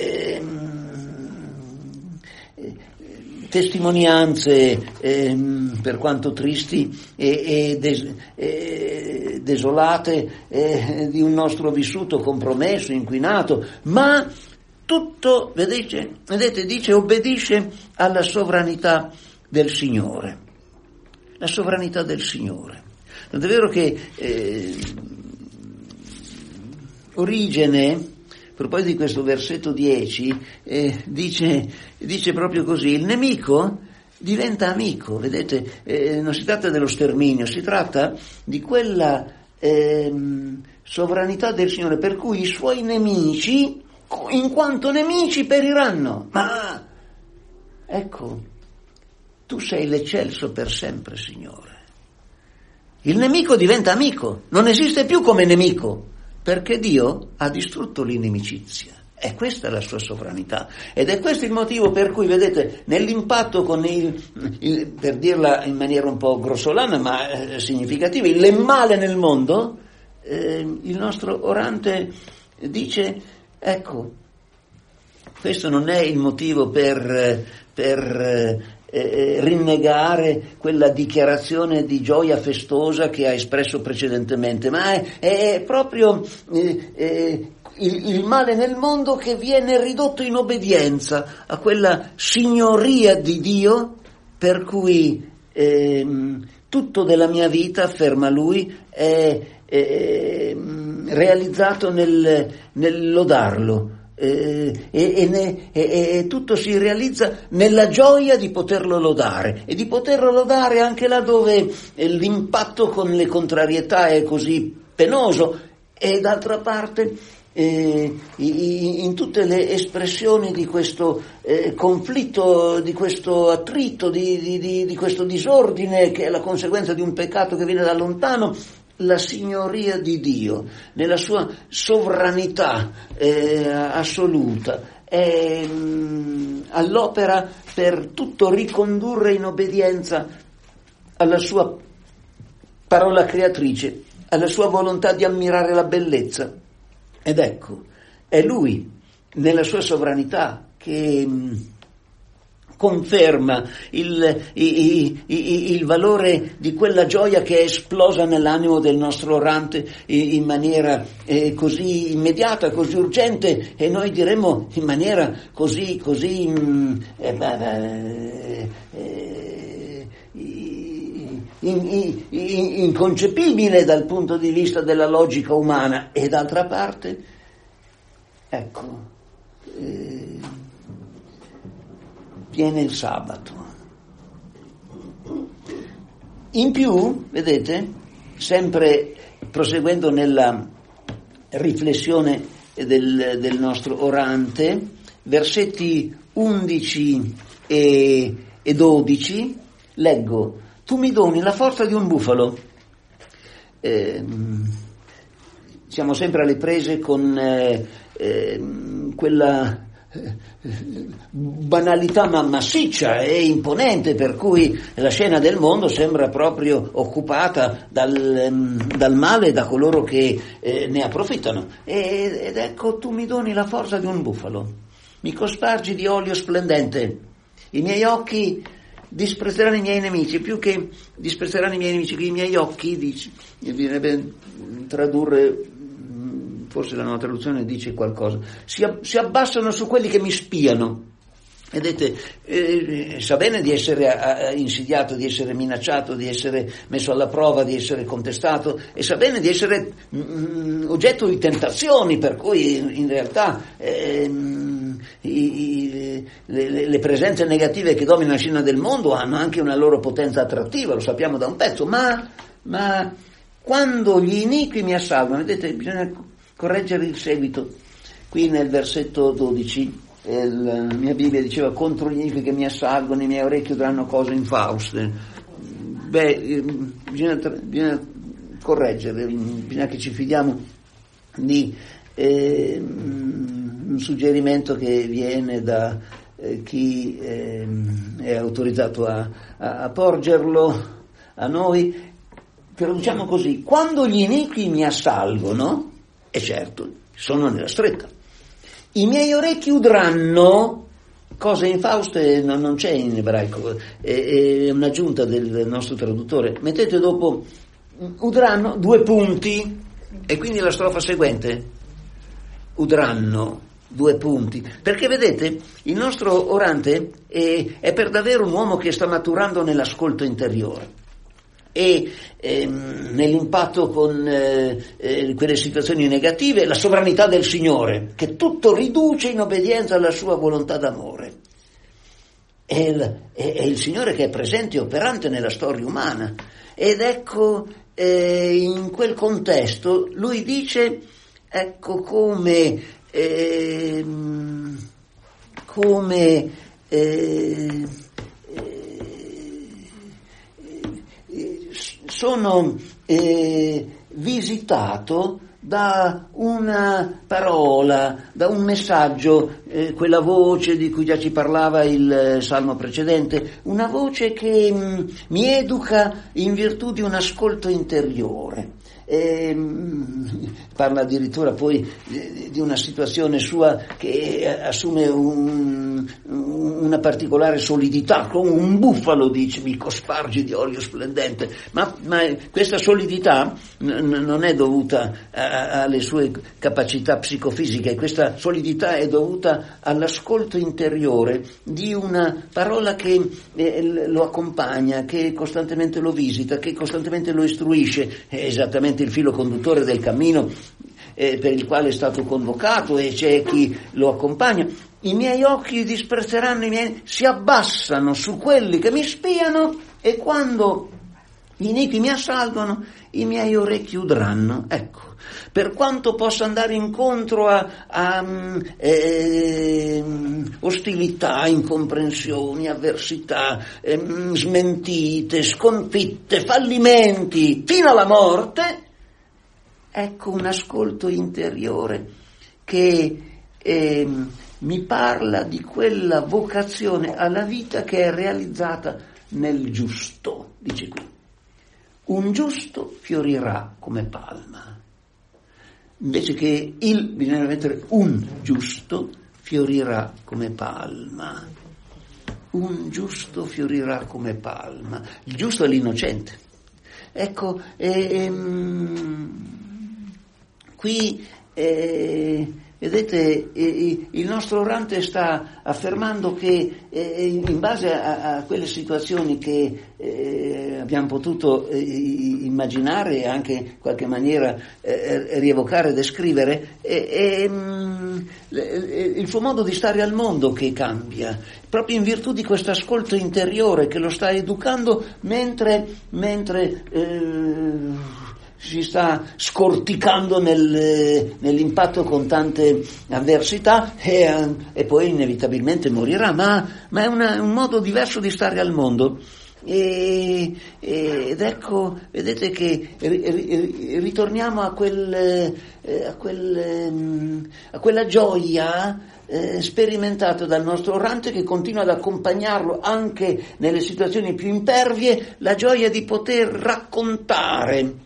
testimonianze, per quanto tristi e desolate, di un nostro vissuto compromesso, inquinato, ma tutto, vedete, dice, obbedisce alla sovranità del Signore. La sovranità del Signore. Tant'è vero che Origene, a proposito di questo versetto 10, dice proprio così: il nemico diventa amico. Vedete, non si tratta dello sterminio, si tratta di quella sovranità del Signore per cui i suoi nemici, in quanto nemici, periranno. Ma ecco, tu sei l'eccelso per sempre, Signore. Il nemico diventa amico, non esiste più come nemico, perché Dio ha distrutto l'inimicizia. E questa è la sua sovranità. Ed è questo il motivo per cui, vedete, nell'impatto con per dirla in maniera un po' grossolana ma significativa, il male nel mondo, il nostro orante dice: ecco, questo non è il motivo per rinnegare quella dichiarazione di gioia festosa che ha espresso precedentemente, ma è proprio il male nel mondo che viene ridotto in obbedienza a quella signoria di Dio per cui tutto della mia vita, afferma lui, è realizzato nel lodarlo. E tutto si realizza nella gioia di poterlo lodare e di poterlo lodare anche là dove l'impatto con le contrarietà è così penoso, e d'altra parte in tutte le espressioni di questo conflitto, di questo attrito, di questo disordine che è la conseguenza di un peccato che viene da lontano, la signoria di Dio nella sua sovranità assoluta è all'opera per tutto ricondurre in obbedienza alla sua parola creatrice, alla sua volontà di ammirare la bellezza. Ed ecco, è Lui nella sua sovranità che conferma il valore di quella gioia che è esplosa nell'animo del nostro orante in maniera così immediata, così urgente, e noi diremmo in maniera così inconcepibile dal punto di vista della logica umana. E d'altra parte, ecco, viene il sabato. In più, vedete, sempre proseguendo nella riflessione del nostro orante, versetti 11 e 12, leggo: tu mi doni la forza di un bufalo. Siamo sempre alle prese con quella banalità ma massiccia e imponente, per cui la scena del mondo sembra proprio occupata dal male e da coloro che ne approfittano. Ed ecco, tu mi doni la forza di un bufalo, mi cospargi di olio splendente, i miei occhi disprezzeranno i miei nemici. Più che disprezzeranno i miei nemici, i miei occhi, bisognerebbe tradurre, forse la nuova traduzione dice qualcosa, si abbassano su quelli che mi spiano. Vedete, sa bene di essere insidiato, di essere minacciato, di essere messo alla prova, di essere contestato, e sa bene di essere oggetto di tentazioni, per cui in realtà le presenze negative che dominano la scena del mondo hanno anche una loro potenza attrattiva, lo sappiamo da un pezzo, ma quando gli iniqui mi assalgono, vedete, bisogna correggere il seguito. Qui nel versetto 12 la mia Bibbia diceva: contro gli iniqui che mi assalgono i miei orecchi udranno cose infauste. Bisogna correggere, bisogna che ci fidiamo di un suggerimento che viene da chi è autorizzato a porgerlo a noi. Traduciamo così: quando gli iniqui mi assalgono, e certo, sono nella stretta, i miei orecchi udranno cose infauste. Non c'è in ebraico, è un'aggiunta del nostro traduttore. Mettete dopo udranno 2 punti, e quindi la strofa seguente: udranno 2 punti, perché vedete, il nostro orante è per davvero un uomo che sta maturando nell'ascolto interiore e nell'impatto con quelle situazioni negative, la sovranità del Signore, che tutto riduce in obbedienza alla sua volontà d'amore. È il Signore che è presente e operante nella storia umana. Ed ecco, in quel contesto lui dice, ecco come sono visitato da una parola, da un messaggio, quella voce di cui già ci parlava il salmo precedente, una voce che mi educa in virtù di un ascolto interiore. parla addirittura poi di una situazione sua che assume una particolare solidità, come un bufalo, dice, mi cospargi di olio splendente, ma questa solidità non è dovuta alle sue capacità psicofisiche, questa solidità è dovuta all'ascolto interiore di una parola che lo accompagna, che costantemente lo visita, che costantemente lo istruisce. È esattamente il filo conduttore del cammino per il quale è stato convocato, e c'è chi lo accompagna. I miei occhi disprezzeranno, si abbassano su quelli che mi spiano, e quando gli iniqui mi assalgono, i miei orecchi udranno. Ecco, per quanto possa andare incontro a ostilità, incomprensioni, avversità, smentite, sconfitte, fallimenti, fino alla morte, ecco un ascolto interiore che mi parla di quella vocazione alla vita che è realizzata nel giusto. Dice qui: un giusto fiorirà come palma. Invece che bisogna mettere un giusto fiorirà come palma. Un giusto fiorirà come palma. Il giusto è l'innocente. Ecco, qui vedete, il nostro orante sta affermando che in base a quelle situazioni che abbiamo potuto immaginare e anche in qualche maniera rievocare e descrivere, il suo modo di stare al mondo che cambia, proprio in virtù di questo ascolto interiore che lo sta educando mentre si sta scorticando nell'impatto con tante avversità e poi inevitabilmente morirà, ma è un modo diverso di stare al mondo. Ed ecco, vedete che ritorniamo a quella gioia sperimentata dal nostro orante, che continua ad accompagnarlo anche nelle situazioni più impervie, la gioia di poter raccontare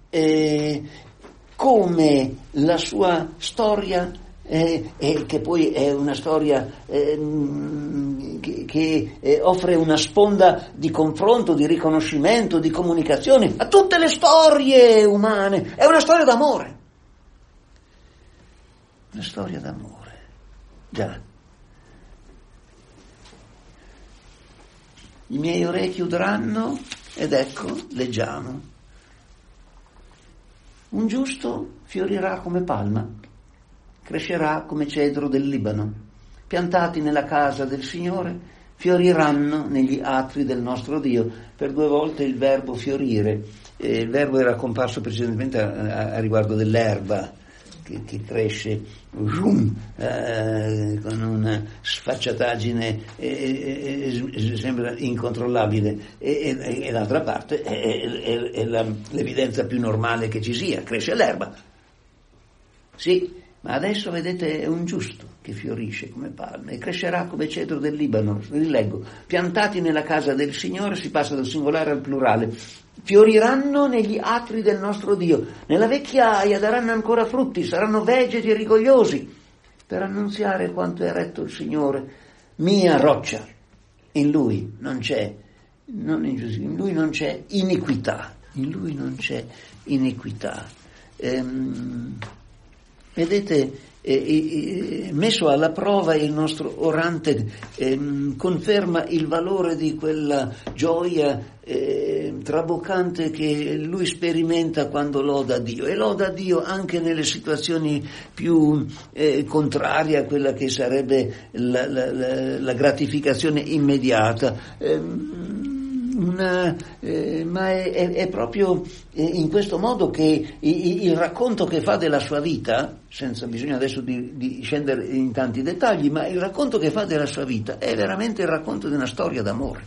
come la sua storia, che poi è una storia che offre una sponda di confronto, di riconoscimento, di comunicazione a tutte le storie umane, è una storia d'amore. Una storia d'amore, già. I miei orecchi udranno, ed ecco, leggiamo. Un giusto fiorirà come palma, crescerà come cedro del Libano. Piantati nella casa del Signore, fioriranno negli atri del nostro Dio. Per 2 volte il verbo fiorire. Il verbo era comparso precedentemente a riguardo dell'erba che cresce con una sfacciataggine sembra incontrollabile, e d'altra parte è l'evidenza più normale che ci sia, cresce l'erba. Sì, ma adesso vedete è un giusto che fiorisce come palma e crescerà come cedro del Libano. Rileggo: piantati nella casa del Signore, si passa dal singolare al plurale, fioriranno negli atri del nostro Dio, nella vecchiaia daranno ancora frutti, saranno vegeti e rigogliosi, per annunziare quanto è retto il Signore, mia roccia. In Lui non c'è, in Lui non c'è iniquità, in Lui non c'è iniquità. Vedete, messo alla prova il nostro orante conferma il valore di quella gioia traboccante che lui sperimenta quando loda Dio, e loda Dio anche nelle situazioni più contrarie a quella che sarebbe la gratificazione immediata. Ma è proprio in questo modo che il racconto che fa della sua vita, senza bisogno adesso di scendere in tanti dettagli, ma il racconto che fa della sua vita è veramente il racconto di una storia d'amore.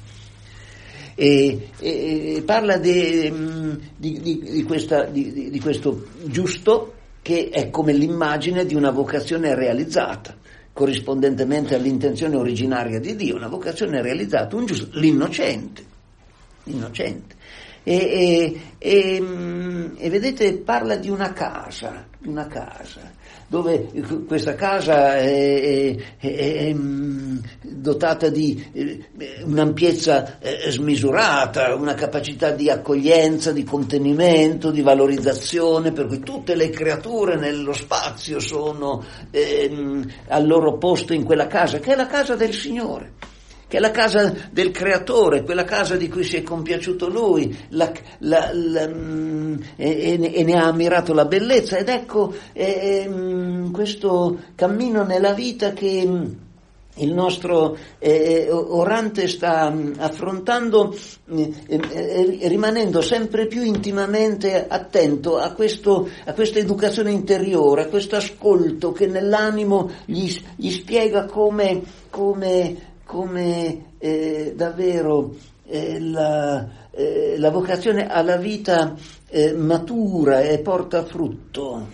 E parla di questo giusto che è come l'immagine di una vocazione realizzata, corrispondentemente all'intenzione originaria di Dio, una vocazione realizzata, un giusto, l'innocente. E vedete, parla di una casa, dove questa casa è dotata di un'ampiezza smisurata, una capacità di accoglienza, di contenimento, di valorizzazione, per cui tutte le creature nello spazio sono al loro posto in quella casa, che è la casa del Signore, che è la casa del Creatore, quella casa di cui si è compiaciuto Lui, e ne ha ammirato la bellezza. Ed ecco questo cammino nella vita che il nostro orante sta affrontando, rimanendo sempre più intimamente attento a questa educazione interiore, a questo ascolto che nell'animo gli spiega come davvero la vocazione alla vita matura e porta frutto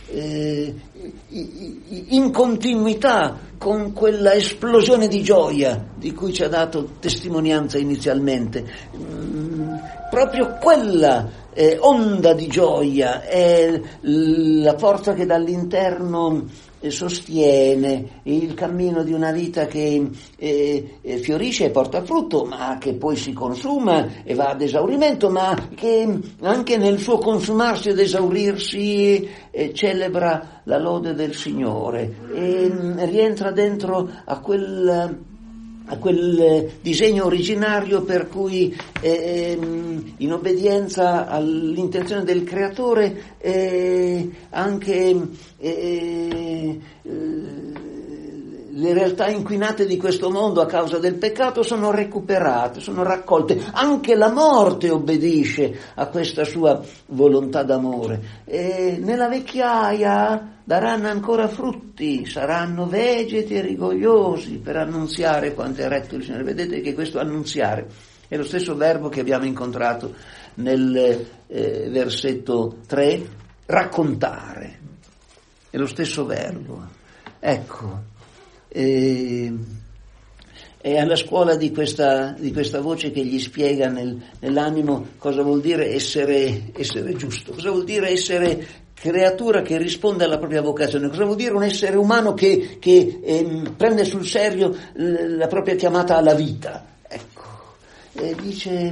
in continuità con quella esplosione di gioia di cui ci ha dato testimonianza inizialmente. Proprio quella onda di gioia è la forza che dall'interno sostiene il cammino di una vita che fiorisce e porta frutto, ma che poi si consuma e va ad esaurimento, ma che anche nel suo consumarsi ed esaurirsi celebra la lode del Signore e rientra dentro a quel disegno originario per cui in obbedienza all'intenzione del Creatore anche le realtà inquinate di questo mondo a causa del peccato sono recuperate, sono raccolte. Anche la morte obbedisce a questa sua volontà d'amore. Nella vecchiaia daranno ancora frutti, saranno vegeti e rigogliosi per annunziare quanto è retto il Signore. Vedete che questo annunziare è lo stesso verbo che abbiamo incontrato nel versetto 3, raccontare. È lo stesso verbo. Ecco. È alla scuola di questa voce che gli spiega nell'animo cosa vuol dire essere giusto, cosa vuol dire essere creatura che risponde alla propria vocazione, cosa vuol dire un essere umano che prende sul serio la propria chiamata alla vita. Ecco, dice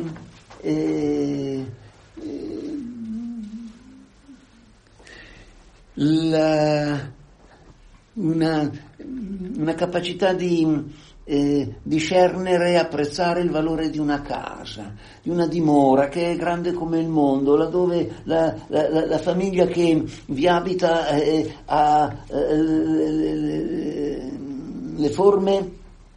una capacità di discernere e apprezzare il valore di una casa, di una dimora che è grande come il mondo, laddove la famiglia che vi abita ha le forme,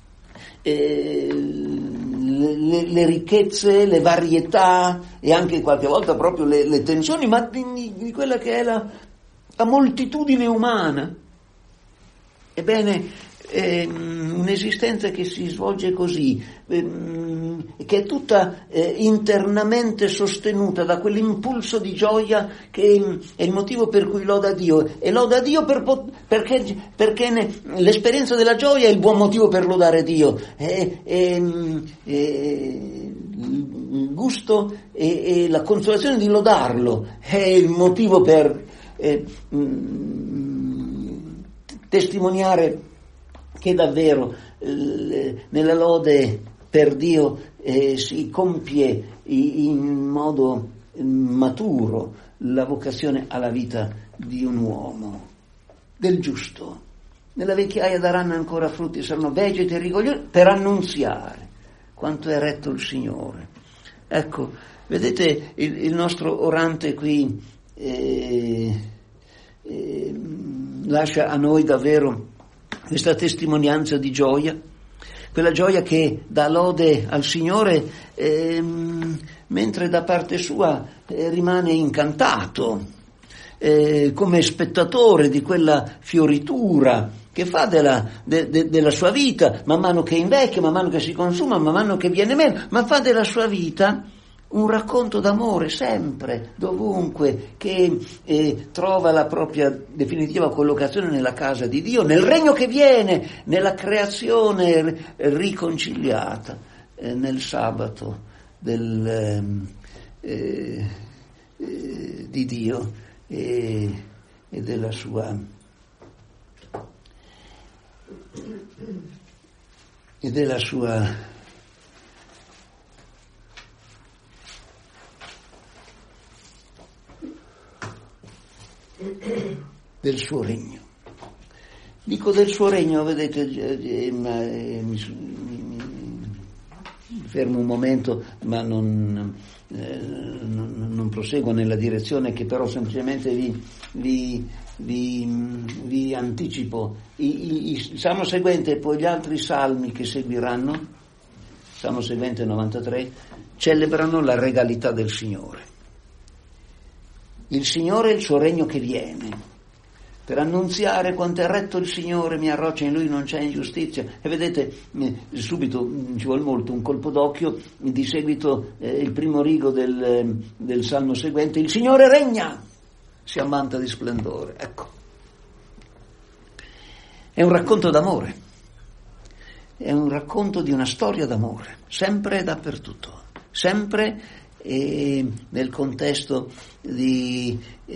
le ricchezze, le varietà e anche qualche volta proprio le tensioni, ma di quella che è la moltitudine umana. Ebbene, un'esistenza che si svolge così, che è tutta internamente sostenuta da quell'impulso di gioia che è il motivo per cui loda Dio, e loda Dio perché l'esperienza della gioia è il buon motivo per lodare Dio, il gusto e la consolazione di lodarlo è il motivo per testimoniare che davvero nella lode per Dio si compie in modo maturo la vocazione alla vita di un uomo, del giusto. Nella vecchiaia daranno ancora frutti, saranno vegeti e rigogliosi per annunziare quanto è retto il Signore. Ecco, vedete il nostro orante qui lascia a noi davvero questa testimonianza di gioia, quella gioia che dà lode al Signore, mentre da parte sua rimane incantato, come spettatore di quella fioritura che fa della sua vita, man mano che invecchia, man mano che si consuma, man mano che viene meno, ma fa della sua vita un racconto d'amore sempre, dovunque, che trova la propria definitiva collocazione nella casa di Dio, nel regno che viene, nella creazione riconciliata, nel sabato del di Dio e della sua del suo regno. Dico del suo regno, vedete, mi fermo un momento, ma non proseguo nella direzione, che però semplicemente vi anticipo. Il salmo seguente e poi gli altri salmi che seguiranno, salmo seguente 93, celebrano la regalità del Signore. Il Signore è il suo regno che viene, per annunziare quanto è retto il Signore, mia roccia, in Lui non c'è ingiustizia. E vedete, subito ci vuole molto, un colpo d'occhio, di seguito il primo rigo del salmo seguente: il Signore regna, si ammanta di splendore. Ecco, è un racconto d'amore, è un racconto di una storia d'amore, sempre e dappertutto, sempre nel contesto di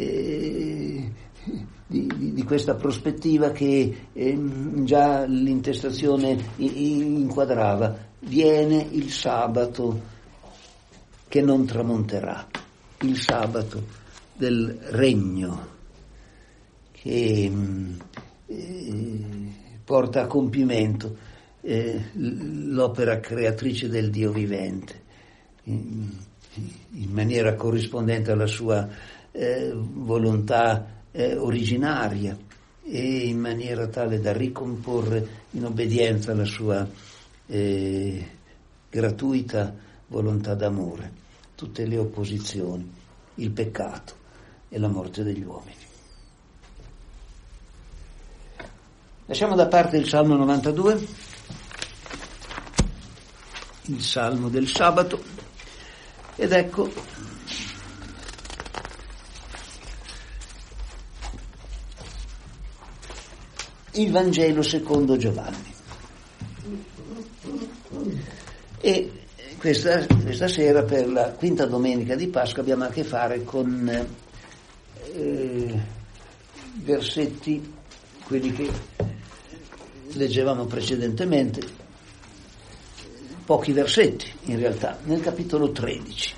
questa prospettiva che già l'intestazione inquadrava. Viene il sabato che non tramonterà, il sabato del regno che porta a compimento l'opera creatrice del Dio vivente in maniera corrispondente alla sua volontà originaria e in maniera tale da ricomporre in obbedienza alla sua gratuita volontà d'amore tutte le opposizioni, il peccato e la morte degli uomini. Lasciamo da parte il Salmo 92, il Salmo del sabato, ed ecco il Vangelo secondo Giovanni. E questa sera, per la quinta domenica di Pasqua, abbiamo a che fare con versetti, quelli che leggevamo precedentemente, pochi versetti in realtà, nel capitolo 13,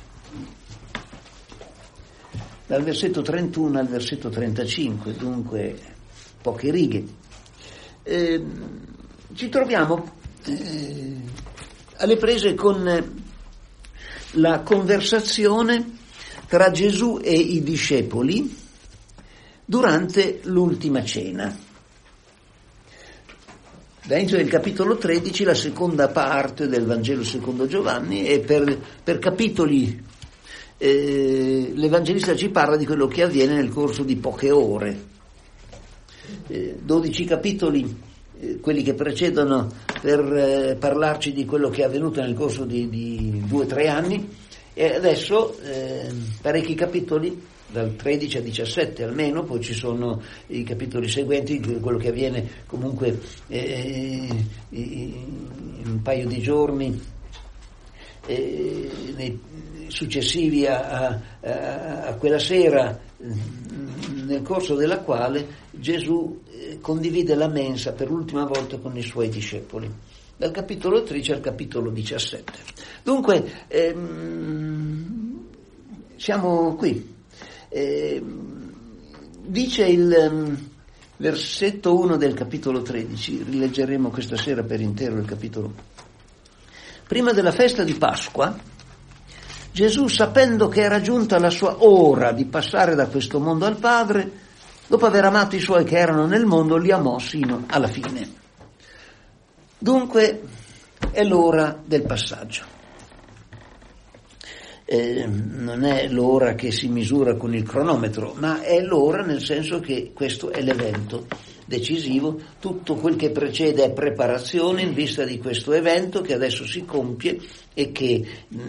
dal versetto 31 al versetto 35, dunque poche righe. Ci troviamo alle prese con la conversazione tra Gesù e i discepoli durante l'ultima cena. Dall'inizio del capitolo 13, la seconda parte del Vangelo secondo Giovanni, e per capitoli l'Evangelista ci parla di quello che avviene nel corso di poche ore. 12 capitoli, quelli che precedono, per parlarci di quello che è avvenuto nel corso di 2 o 3 anni, e adesso parecchi capitoli, dal 13 a 17 almeno, poi ci sono i capitoli seguenti, quello che avviene comunque in un paio di giorni successivi a quella sera, nel corso della quale Gesù condivide la mensa per l'ultima volta con i suoi discepoli, dal capitolo 13 al capitolo 17. Dunque siamo qui. Dice il versetto 1 del capitolo 13, rileggeremo questa sera per intero il capitolo. Prima della festa di Pasqua, Gesù, sapendo che era giunta la sua ora di passare da questo mondo al Padre, dopo aver amato i suoi che erano nel mondo, li amò sino alla fine. Dunque è l'ora del passaggio. Non è l'ora che si misura con il cronometro, ma è l'ora nel senso che questo è l'evento decisivo. Tutto quel che precede è preparazione in vista di questo evento che adesso si compie e che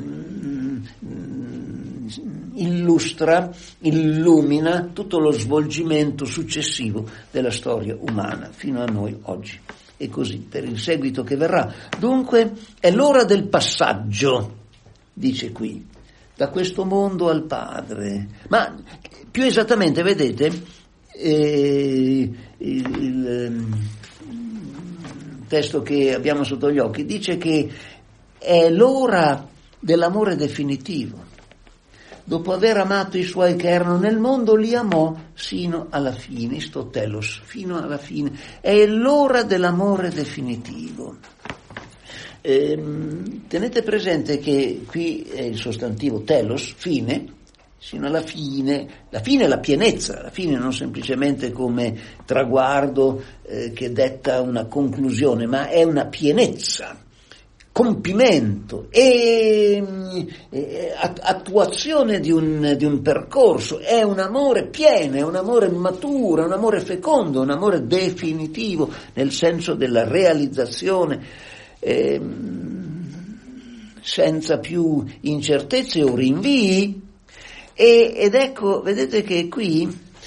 illumina tutto lo svolgimento successivo della storia umana fino a noi oggi, e così per il seguito che verrà. Dunque è l'ora del passaggio, dice qui. da questo mondo al Padre. Ma più esattamente, vedete, il testo che abbiamo sotto gli occhi dice che è l'ora dell'amore definitivo. Dopo aver amato i suoi che erano nel mondo, li amò sino alla fine, istotelos, fino alla fine. È l'ora dell'amore definitivo. Tenete presente che qui è il sostantivo telos, fine, sino alla fine. La fine è la pienezza, la fine non semplicemente come traguardo che detta una conclusione, ma è una pienezza, compimento e attuazione di un percorso. È un amore pieno, è un amore maturo, è un amore fecondo, un amore definitivo nel senso della realizzazione, senza più incertezze o rinvii. Ed ecco, vedete che qui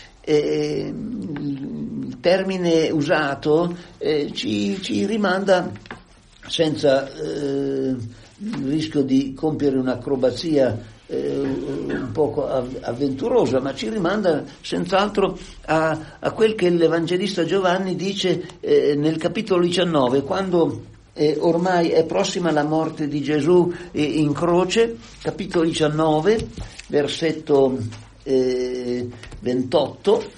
il termine usato ci rimanda, senza il rischio di compiere un'acrobazia un poco avventurosa, ma ci rimanda senz'altro a quel che l'Evangelista Giovanni dice nel capitolo 19, quando ormai è prossima la morte di Gesù in croce, capitolo 19, versetto 28,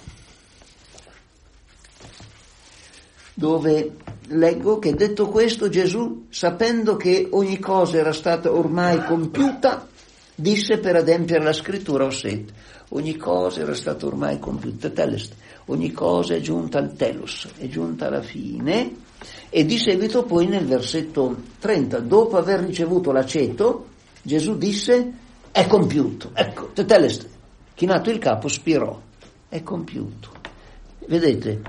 dove leggo che detto questo Gesù, sapendo che ogni cosa era stata ormai compiuta, disse per adempiere la scrittura, osset, ogni cosa era stata ormai compiuta, telest, ogni cosa è giunta al telos, è giunta alla fine. E di seguito poi nel versetto 30, dopo aver ricevuto l'aceto, Gesù disse, è compiuto, ecco, tetelest, chinato il capo spirò, è compiuto. Vedete,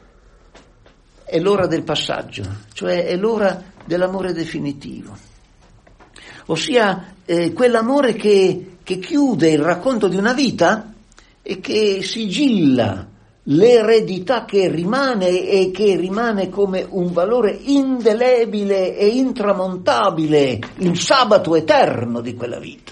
è l'ora del passaggio, cioè è l'ora dell'amore definitivo, ossia quell'amore che chiude il racconto di una vita e che sigilla l'eredità che rimane e che rimane come un valore indelebile e intramontabile, il sabato eterno di quella vita.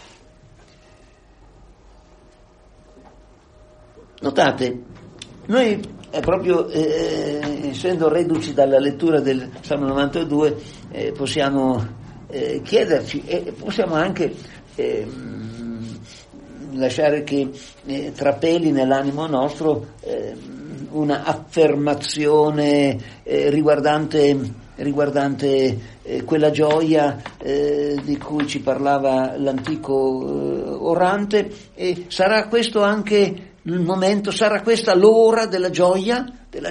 Notate, noi proprio essendo reduci dalla lettura del Salmo 92 possiamo chiederci e possiamo anche lasciare che trapeli nell'animo nostro una affermazione riguardante quella gioia di cui ci parlava l'antico orante, e sarà questo anche il momento, sarà questa l'ora della gioia,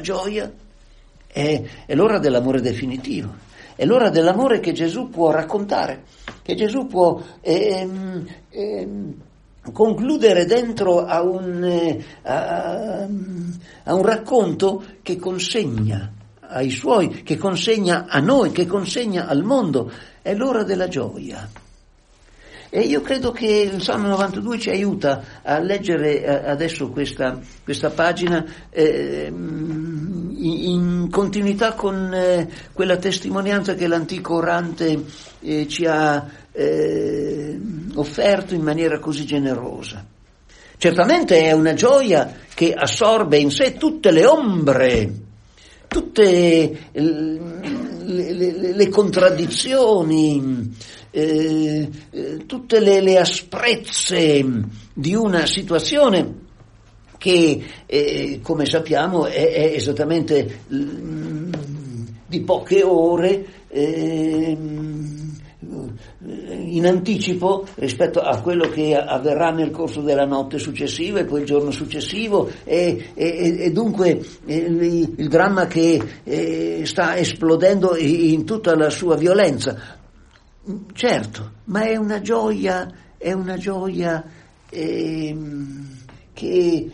è l'ora dell'amore definitivo, è l'ora dell'amore che Gesù può raccontare, che Gesù può concludere dentro a un racconto che consegna ai suoi, che consegna a noi, che consegna al mondo. È l'ora della gioia. E io credo che il Salmo 92 ci aiuta a leggere adesso questa pagina in continuità con quella testimonianza che l'antico orante ci ha offerto in maniera così generosa. Certamente è una gioia che assorbe in sé tutte le ombre, tutte le contraddizioni, tutte le asprezze di una situazione che, come sappiamo, è esattamente di poche ore in anticipo rispetto a quello che avverrà nel corso della notte successiva e poi il giorno successivo, e dunque il dramma che sta esplodendo in tutta la sua violenza. Certo, ma è una gioia che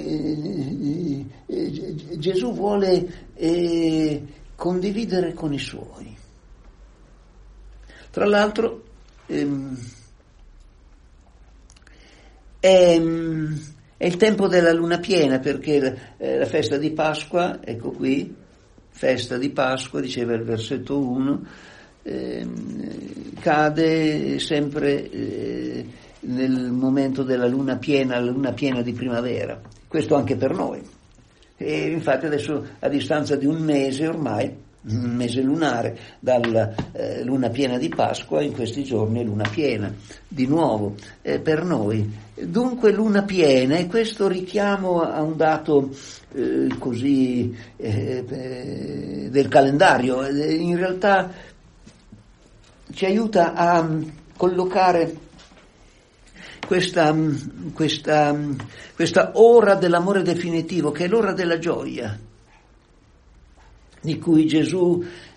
Gesù vuole condividere con i suoi. Tra l'altro è il tempo della luna piena, perché la festa di Pasqua, ecco qui, festa di Pasqua, diceva il versetto 1, cade sempre nel momento della luna piena, la luna piena di primavera. Questo anche per noi. E infatti adesso, a distanza di un mese ormai, un mese lunare, dalla luna piena di Pasqua, in questi giorni è luna piena, di nuovo, per noi. Dunque luna piena, e questo richiamo a un dato così del calendario, in realtà ci aiuta a collocare questa ora dell'amore definitivo, che è l'ora della gioia, di cui Gesù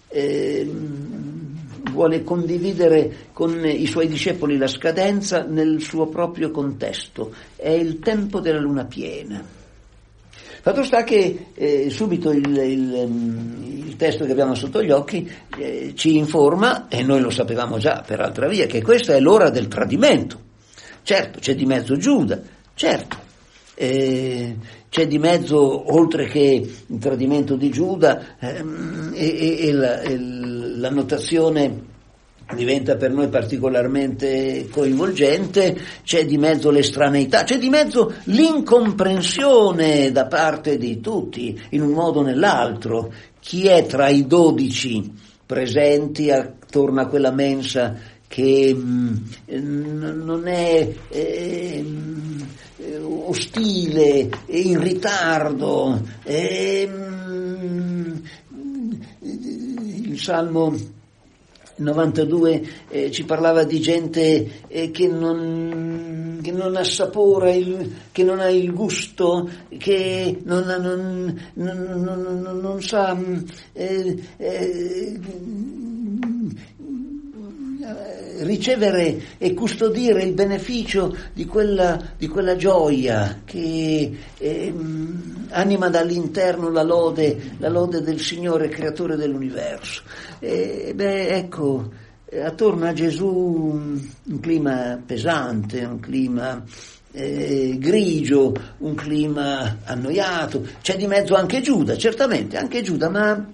vuole condividere con i suoi discepoli la scadenza nel suo proprio contesto. È il tempo della luna piena. Fatto sta che subito il testo che abbiamo sotto gli occhi ci informa, e noi lo sapevamo già per altra via, che questa è l'ora del tradimento. Certo, c'è di mezzo Giuda, certo. C'è di mezzo, oltre che il tradimento di Giuda, e la notazione diventa per noi particolarmente coinvolgente, c'è di mezzo l'estraneità, c'è di mezzo l'incomprensione da parte di tutti, in un modo o nell'altro. Chi è tra i 12 presenti attorno a quella mensa che non è ostile, è in ritardo? Il Salmo 92 ci parlava di gente che non assapora, che non ha il gusto, che non sa ricevere e custodire il beneficio di quella gioia che anima dall'interno la lode del Signore creatore dell'universo. Ecco, attorno a Gesù un clima pesante, un clima grigio, un clima annoiato. C'è di mezzo anche Giuda, certamente anche Giuda, ma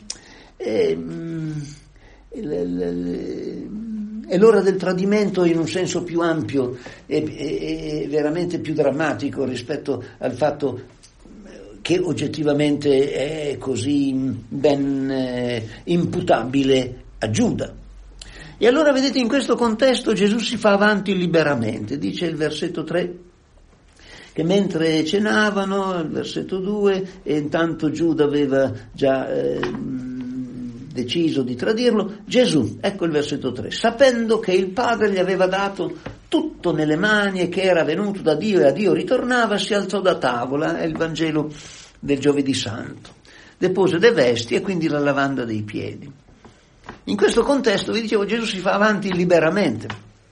è l'ora del tradimento in un senso più ampio e veramente più drammatico rispetto al fatto che oggettivamente è così ben imputabile a Giuda. E allora vedete, in questo contesto Gesù si fa avanti liberamente. Dice il versetto 3 che mentre cenavano, il versetto 2, e intanto Giuda aveva già deciso di tradirlo, Gesù, ecco il versetto 3, sapendo che il Padre gli aveva dato tutto nelle mani e che era venuto da Dio e a Dio ritornava, si alzò da tavola, è il Vangelo del Giovedì Santo, depose le vesti e quindi la lavanda dei piedi. In questo contesto, vi dicevo, Gesù si fa avanti liberamente,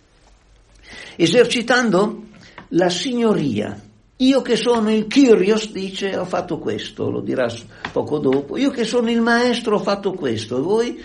esercitando la signoria. Io che sono il Kyrios, dice, ho fatto questo, lo dirà poco dopo. Io che sono il maestro ho fatto questo, e voi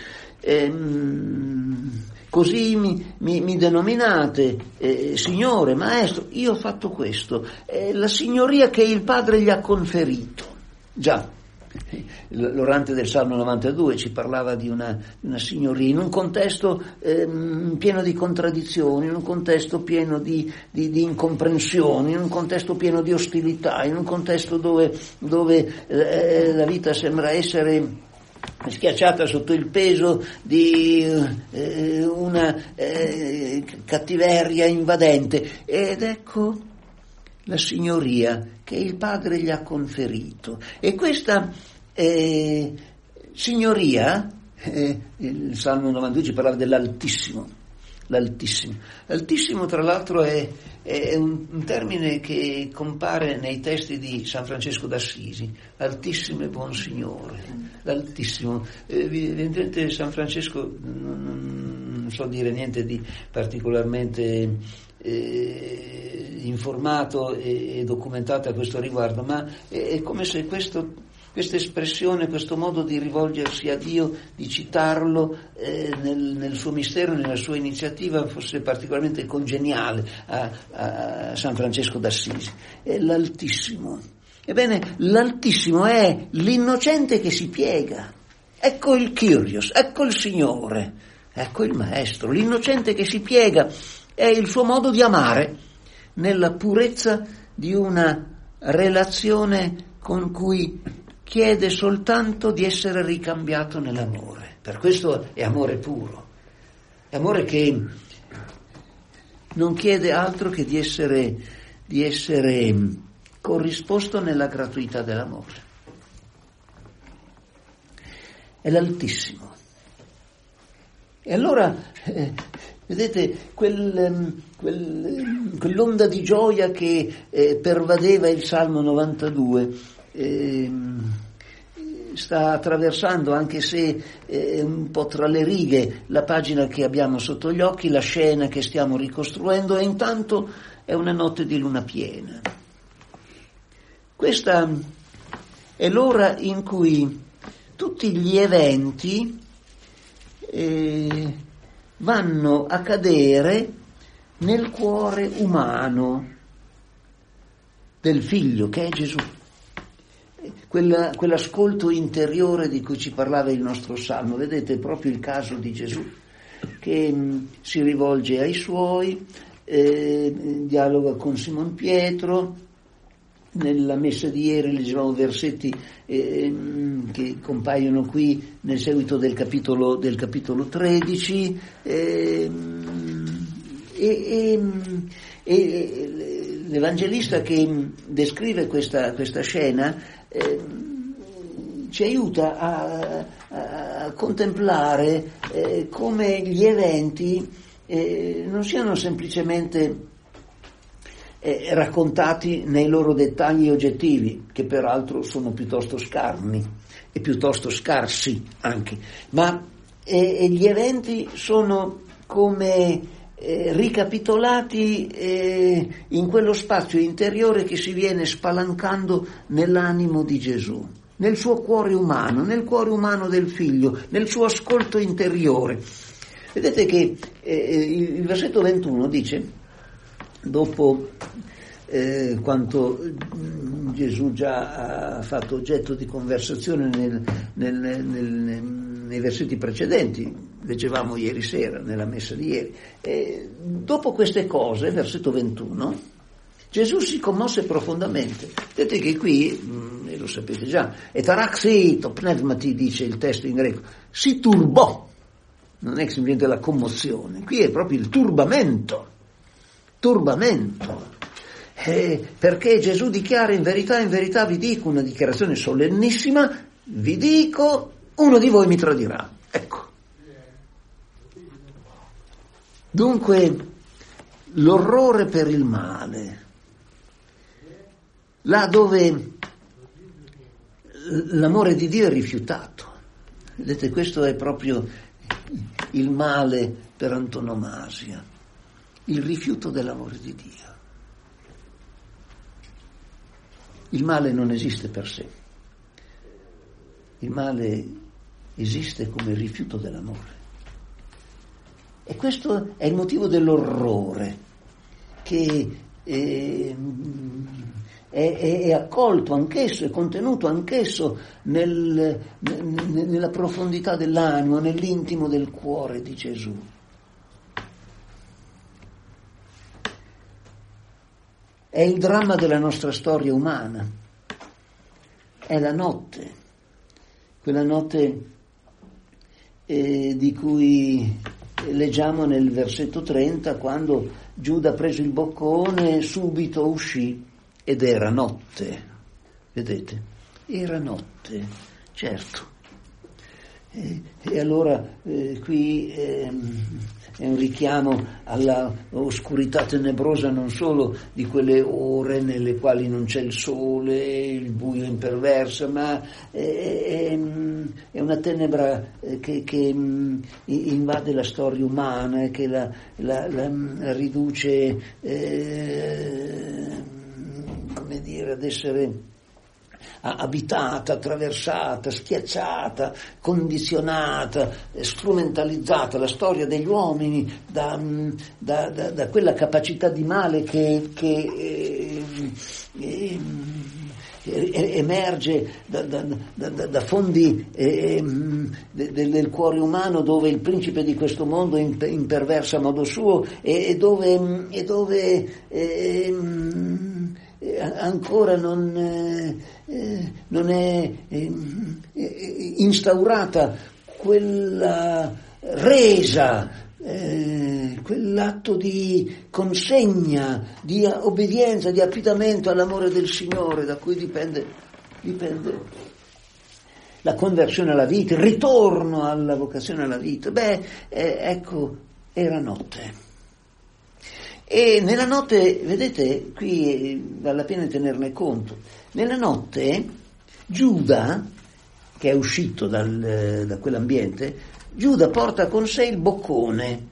così mi denominate Signore, maestro, io ho fatto questo. La signoria che il Padre gli ha conferito. Già, l'orante del Salmo 92 ci parlava di una signoria in un contesto pieno di contraddizioni, in un contesto pieno di incomprensioni, in un contesto pieno di ostilità, in un contesto dove la vita sembra essere schiacciata sotto il peso di una cattiveria invadente. Ed ecco la signoria che il Padre gli ha conferito. E questa signoria, il Salmo 92 ci parlava dell'Altissimo. L'Altissimo tra l'altro è un termine che compare nei testi di San Francesco d'Assisi, Altissimo e Buon Signore, l'Altissimo. Evidentemente San Francesco non so dire niente di particolarmente informato e documentato a questo riguardo, ma è come se questa espressione, questo modo di rivolgersi a Dio, di citarlo nel suo mistero, nella sua iniziativa, fosse particolarmente congeniale a San Francesco d'Assisi. È l'Altissimo. Ebbene, l'Altissimo è l'innocente che si piega. Ecco il Kyrios, ecco il Signore. Ecco il maestro, l'innocente che si piega, è il suo modo di amare nella purezza di una relazione con cui chiede soltanto di essere ricambiato nell'amore. Per questo è amore puro, è amore che non chiede altro che di essere corrisposto nella gratuità dell'amore. È l'Altissimo. E allora, vedete, quell'onda di gioia che pervadeva il Salmo 92 sta attraversando, anche se un po' tra le righe, la pagina che abbiamo sotto gli occhi, la scena che stiamo ricostruendo, e intanto è una notte di luna piena. Questa è l'ora in cui tutti gli eventi vanno a cadere nel cuore umano del figlio che è Gesù. Quell'ascolto interiore di cui ci parlava il nostro Salmo, vedete, è proprio il caso di Gesù che si rivolge ai suoi, dialoga con Simon Pietro. Nella messa di ieri leggevamo versetti che compaiono qui nel seguito del capitolo 13 l'Evangelista che descrive questa scena ci aiuta a contemplare come gli eventi non siano semplicemente raccontati nei loro dettagli oggettivi, che peraltro sono piuttosto scarni e piuttosto scarsi anche, ma gli eventi sono come ricapitolati in quello spazio interiore che si viene spalancando nell'animo di Gesù, nel suo cuore umano, nel cuore umano del figlio, nel suo ascolto interiore. Vedete che il versetto 21 dice, dopo quanto Gesù già ha fatto oggetto di conversazione nei versetti precedenti, leggevamo ieri sera nella messa di ieri, dopo queste cose, versetto 21, Gesù si commosse profondamente. Vedete che qui, e lo sapete già, etaraxito pneumati, dice il testo in greco, si turbò, non è semplicemente la commozione, qui è proprio il turbamento, perché Gesù dichiara in verità vi dico, una dichiarazione solennissima, vi dico, uno di voi mi tradirà. Ecco. Dunque l'orrore per il male, là dove l'amore di Dio è rifiutato, vedete, questo è proprio il male per antonomasia, il rifiuto dell'amore di Dio. Il male non esiste per sé, il male esiste come rifiuto dell'amore. E questo è il motivo dell'orrore che è accolto anch'esso, è contenuto anch'esso nella profondità dell'animo, nell'intimo del cuore di Gesù. È il dramma della nostra storia umana, è la notte, quella notte di cui leggiamo nel versetto 30, quando Giuda ha preso il boccone, subito uscì ed era notte, vedete, era notte, certo. E allora qui è un richiamo alla oscurità tenebrosa non solo di quelle ore nelle quali non c'è il sole, il buio imperversa, ma è una tenebra che invade la storia umana e che la riduce, come dire, ad essere abitata, attraversata, schiacciata, condizionata, strumentalizzata, la storia degli uomini da quella capacità di male che emerge da fondi del cuore umano, dove il principe di questo mondo imperversa a modo suo e dove ancora non è instaurata quella resa, quell'atto di consegna, di obbedienza, di affidamento all'amore del Signore, da cui dipende la conversione alla vita, il ritorno alla vocazione alla vita. Ecco, era notte. E nella notte, vedete, qui vale la pena tenerne conto, nella notte Giuda, che è uscito da quell'ambiente, Giuda porta con sé il boccone.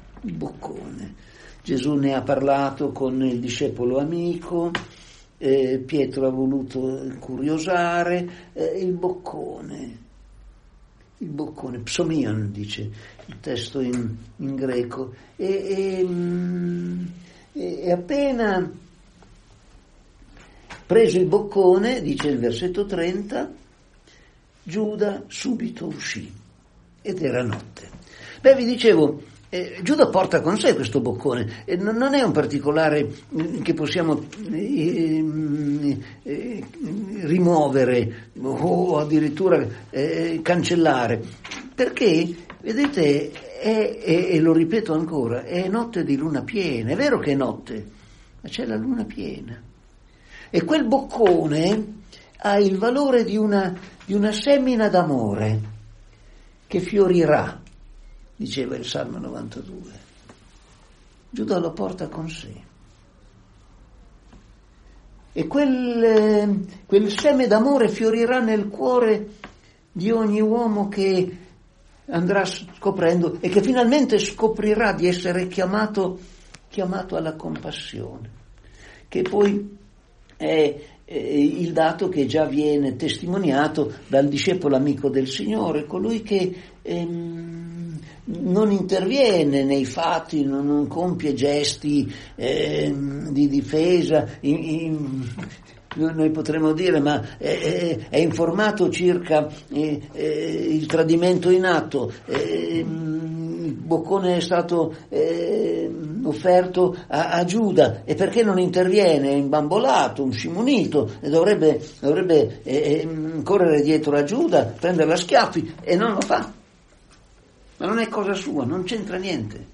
Gesù ne ha parlato con il discepolo amico, Pietro ha voluto curiosare, il boccone, psomion dice il testo in greco, e appena preso il boccone, dice il versetto 30, Giuda subito uscì. Ed era notte. Vi dicevo, Giuda porta con sé questo boccone, non è un particolare che possiamo rimuovere o addirittura cancellare, perché, vedete, e lo ripeto ancora, è notte di luna piena. È vero che è notte, ma c'è la luna piena. E quel boccone ha il valore di una semina d'amore che fiorirà, diceva il Salmo 92. Giuda lo porta con sé. E quel seme d'amore fiorirà nel cuore di ogni uomo che andrà scoprendo e che finalmente scoprirà di essere chiamato alla compassione, che poi è il dato che già viene testimoniato dal discepolo amico del Signore, colui che non interviene nei fatti, non compie gesti di difesa, noi potremmo dire, ma è informato circa il tradimento in atto. Il boccone è stato offerto a Giuda, e perché non interviene? È imbambolato, un scimunito, e dovrebbe correre dietro a Giuda, prenderla a schiaffi, e non lo fa. Ma non è cosa sua, non c'entra niente.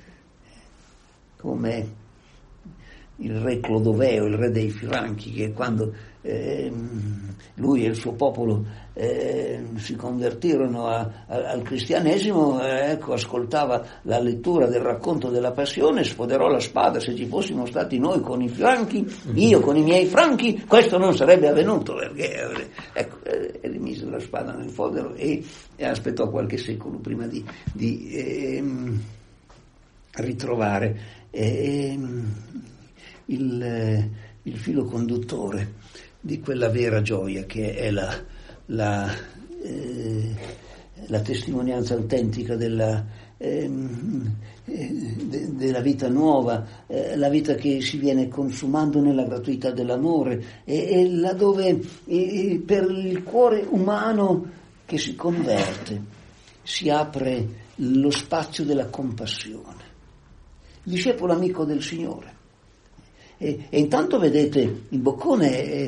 Come il re Clodoveo, il re dei Franchi, che quando lui e il suo popolo si convertirono al cristianesimo, ascoltava la lettura del racconto della passione, sfoderò la spada. Se ci fossimo stati noi con i franchi, io con i miei franchi, questo non sarebbe avvenuto, perché rimise la spada nel fodero e aspettò qualche secolo prima di ritrovare il filo conduttore di quella vera gioia che è la testimonianza autentica della vita nuova, la vita che si viene consumando nella gratuità dell'amore, e laddove per il cuore umano che si converte si apre lo spazio della compassione. Il discepolo amico del Signore. E intanto vedete il boccone,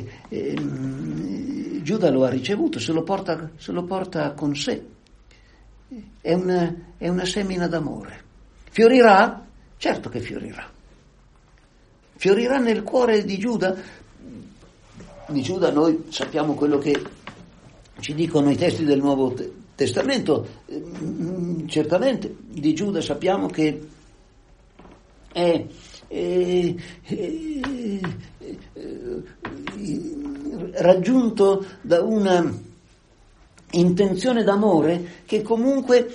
Giuda lo ha ricevuto, se lo porta con sé. È una semina d'amore. Fiorirà? Certo che fiorirà. Fiorirà nel cuore di Giuda. Di Giuda noi sappiamo quello che ci dicono i testi del Nuovo Testamento. Certamente di Giuda sappiamo che è raggiunto da una intenzione d'amore che comunque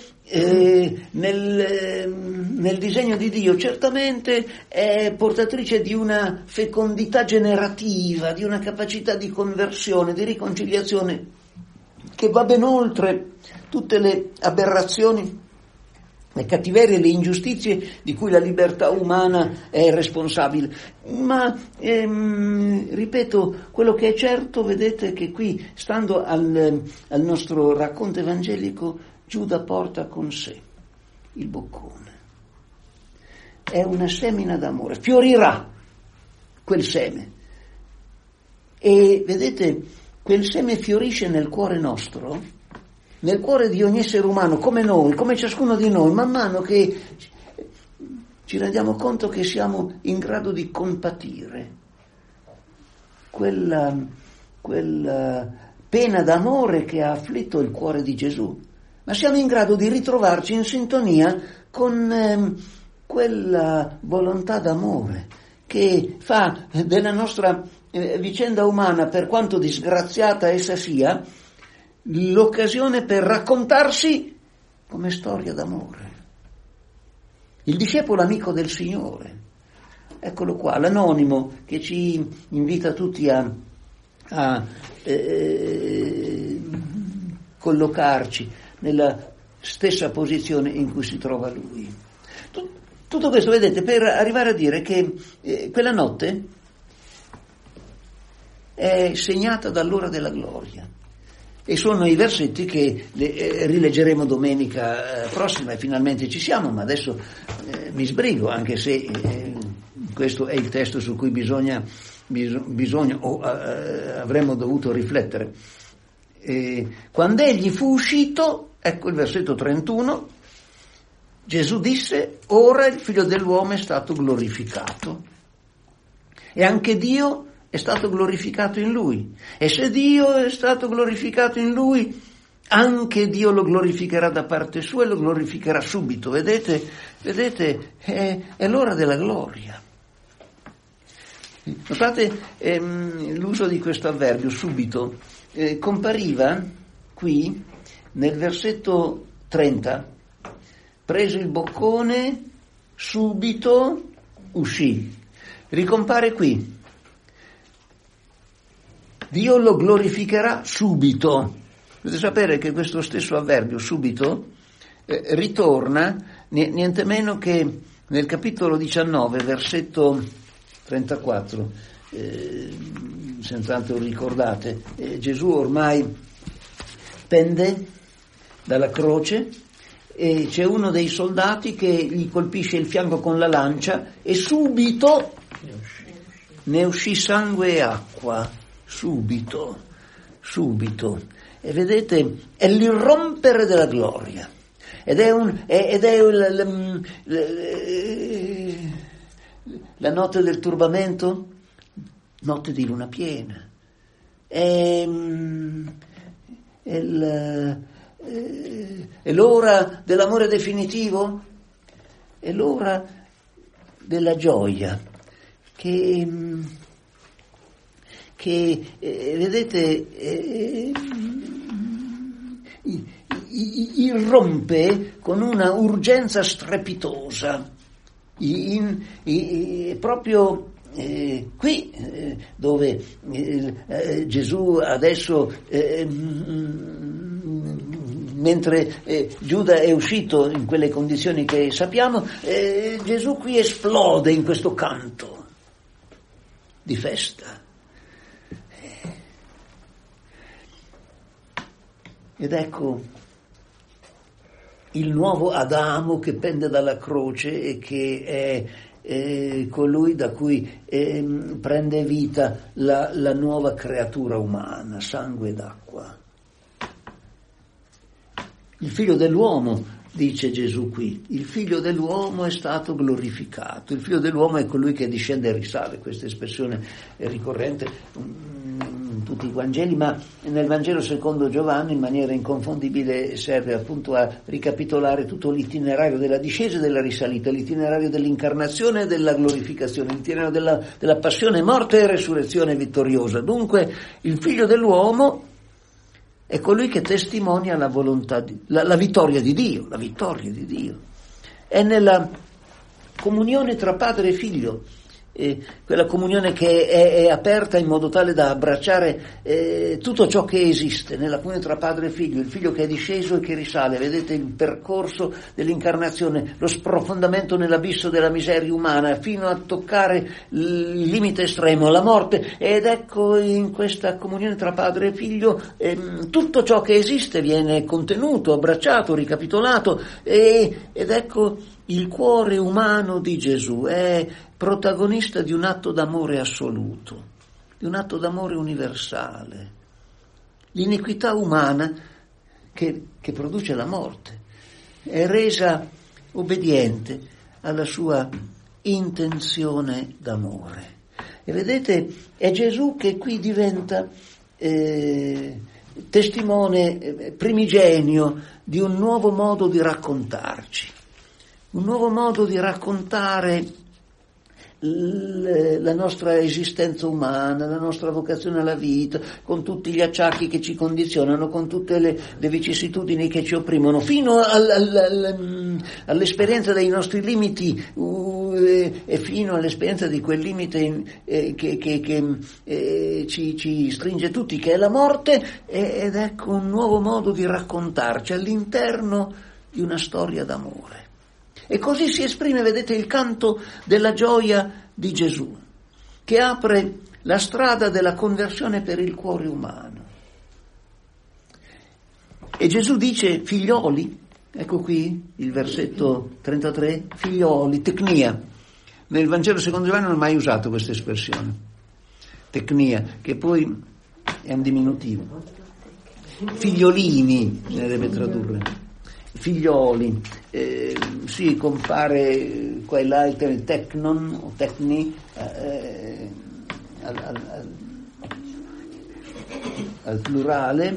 nel disegno di Dio certamente è portatrice di una fecondità generativa, di una capacità di conversione, di riconciliazione che va ben oltre tutte le aberrazioni le cattiverie e le ingiustizie di cui la libertà umana è responsabile. Ma, ripeto, quello che è certo, vedete che qui, stando al nostro racconto evangelico, Giuda porta con sé il boccone. È una semina d'amore, fiorirà quel seme. E vedete, quel seme fiorisce nel cuore nostro, nel cuore di ogni essere umano, come noi, come ciascuno di noi, man mano che ci rendiamo conto che siamo in grado di compatire quella pena d'amore che ha afflitto il cuore di Gesù, ma siamo in grado di ritrovarci in sintonia con quella volontà d'amore che fa della nostra vicenda umana, per quanto disgraziata essa sia, l'occasione per raccontarsi come storia d'amore. Il discepolo amico del Signore, eccolo qua, l'anonimo che ci invita tutti a collocarci nella stessa posizione in cui si trova lui. Tutto questo, vedete, per arrivare a dire che quella notte è segnata dall'ora della gloria. E sono i versetti che rileggeremo domenica prossima, e finalmente ci siamo, ma adesso mi sbrigo, anche se questo è il testo su cui bisogna o avremmo dovuto riflettere. Quando egli fu uscito, ecco il versetto 31, Gesù disse: ora il Figlio dell'uomo è stato glorificato e anche Dio è stato glorificato in lui. E se Dio è stato glorificato in lui, anche Dio lo glorificherà da parte sua e lo glorificherà subito. Vedete, è l'ora della gloria. Notate l'uso di questo avverbio, subito, compariva qui nel versetto 30. Preso il boccone, subito uscì. Ricompare qui. Dio lo glorificherà subito. Dovete sapere che questo stesso avverbio, subito, ritorna niente meno che nel capitolo 19, versetto 34. Senz'altro ricordate, Gesù ormai pende dalla croce e c'è uno dei soldati che gli colpisce il fianco con la lancia e subito ne uscì sangue e acqua. Subito. E vedete, è l'irrompere della gloria. Ed è la notte del turbamento, notte di luna piena. È l'ora dell'amore definitivo, è l'ora della gioia che vedete, irrompe con una urgenza strepitosa, proprio qui dove Gesù adesso, mentre Giuda è uscito in quelle condizioni che sappiamo, Gesù qui esplode in questo canto di festa. Ed ecco il nuovo Adamo che pende dalla croce e che è colui da cui prende vita la nuova creatura umana, sangue ed acqua. Il Figlio dell'uomo, dice Gesù qui, il Figlio dell'uomo è stato glorificato. Il Figlio dell'uomo è colui che discende e risale, questa espressione è ricorrente in tutti i Vangeli, ma nel Vangelo secondo Giovanni in maniera inconfondibile serve appunto a ricapitolare tutto l'itinerario della discesa e della risalita, l'itinerario dell'incarnazione e della glorificazione, l'itinerario della passione, morte e resurrezione vittoriosa. Dunque il Figlio dell'uomo è colui che testimonia la volontà la vittoria di Dio, la vittoria di Dio. È nella comunione tra padre e figlio quella comunione che è aperta in modo tale da abbracciare tutto ciò che esiste nella comunione tra padre e figlio, il figlio che è disceso e che risale, vedete il percorso dell'incarnazione, lo sprofondamento nell'abisso della miseria umana fino a toccare il limite estremo, la morte, ed ecco in questa comunione tra padre e figlio tutto ciò che esiste viene contenuto, abbracciato, ricapitolato, ed ecco il cuore umano di Gesù è protagonista di un atto d'amore assoluto, di un atto d'amore universale. L'iniquità umana che produce la morte è resa obbediente alla sua intenzione d'amore. E vedete, è Gesù che qui diventa testimone primigenio di un nuovo modo di raccontarci. Un nuovo modo di raccontare la nostra esistenza umana, la nostra vocazione alla vita, con tutti gli acciacchi che ci condizionano, con tutte le vicissitudini che ci opprimono, fino all'esperienza dei nostri limiti e fino all'esperienza di quel limite che ci stringe tutti, che è la morte, ed ecco un nuovo modo di raccontarci all'interno di una storia d'amore. E così si esprime, vedete, il canto della gioia di Gesù, che apre la strada della conversione per il cuore umano. E Gesù dice, figlioli, ecco qui il versetto 33, figlioli, tecnia. Nel Vangelo secondo Giovanni non ho mai usato questa espressione, tecnia, che poi è un diminutivo. Figliolini, bisognerebbe tradurre. Figlioli, sì, compare qua e là il termine tecnon o tecni al plurale,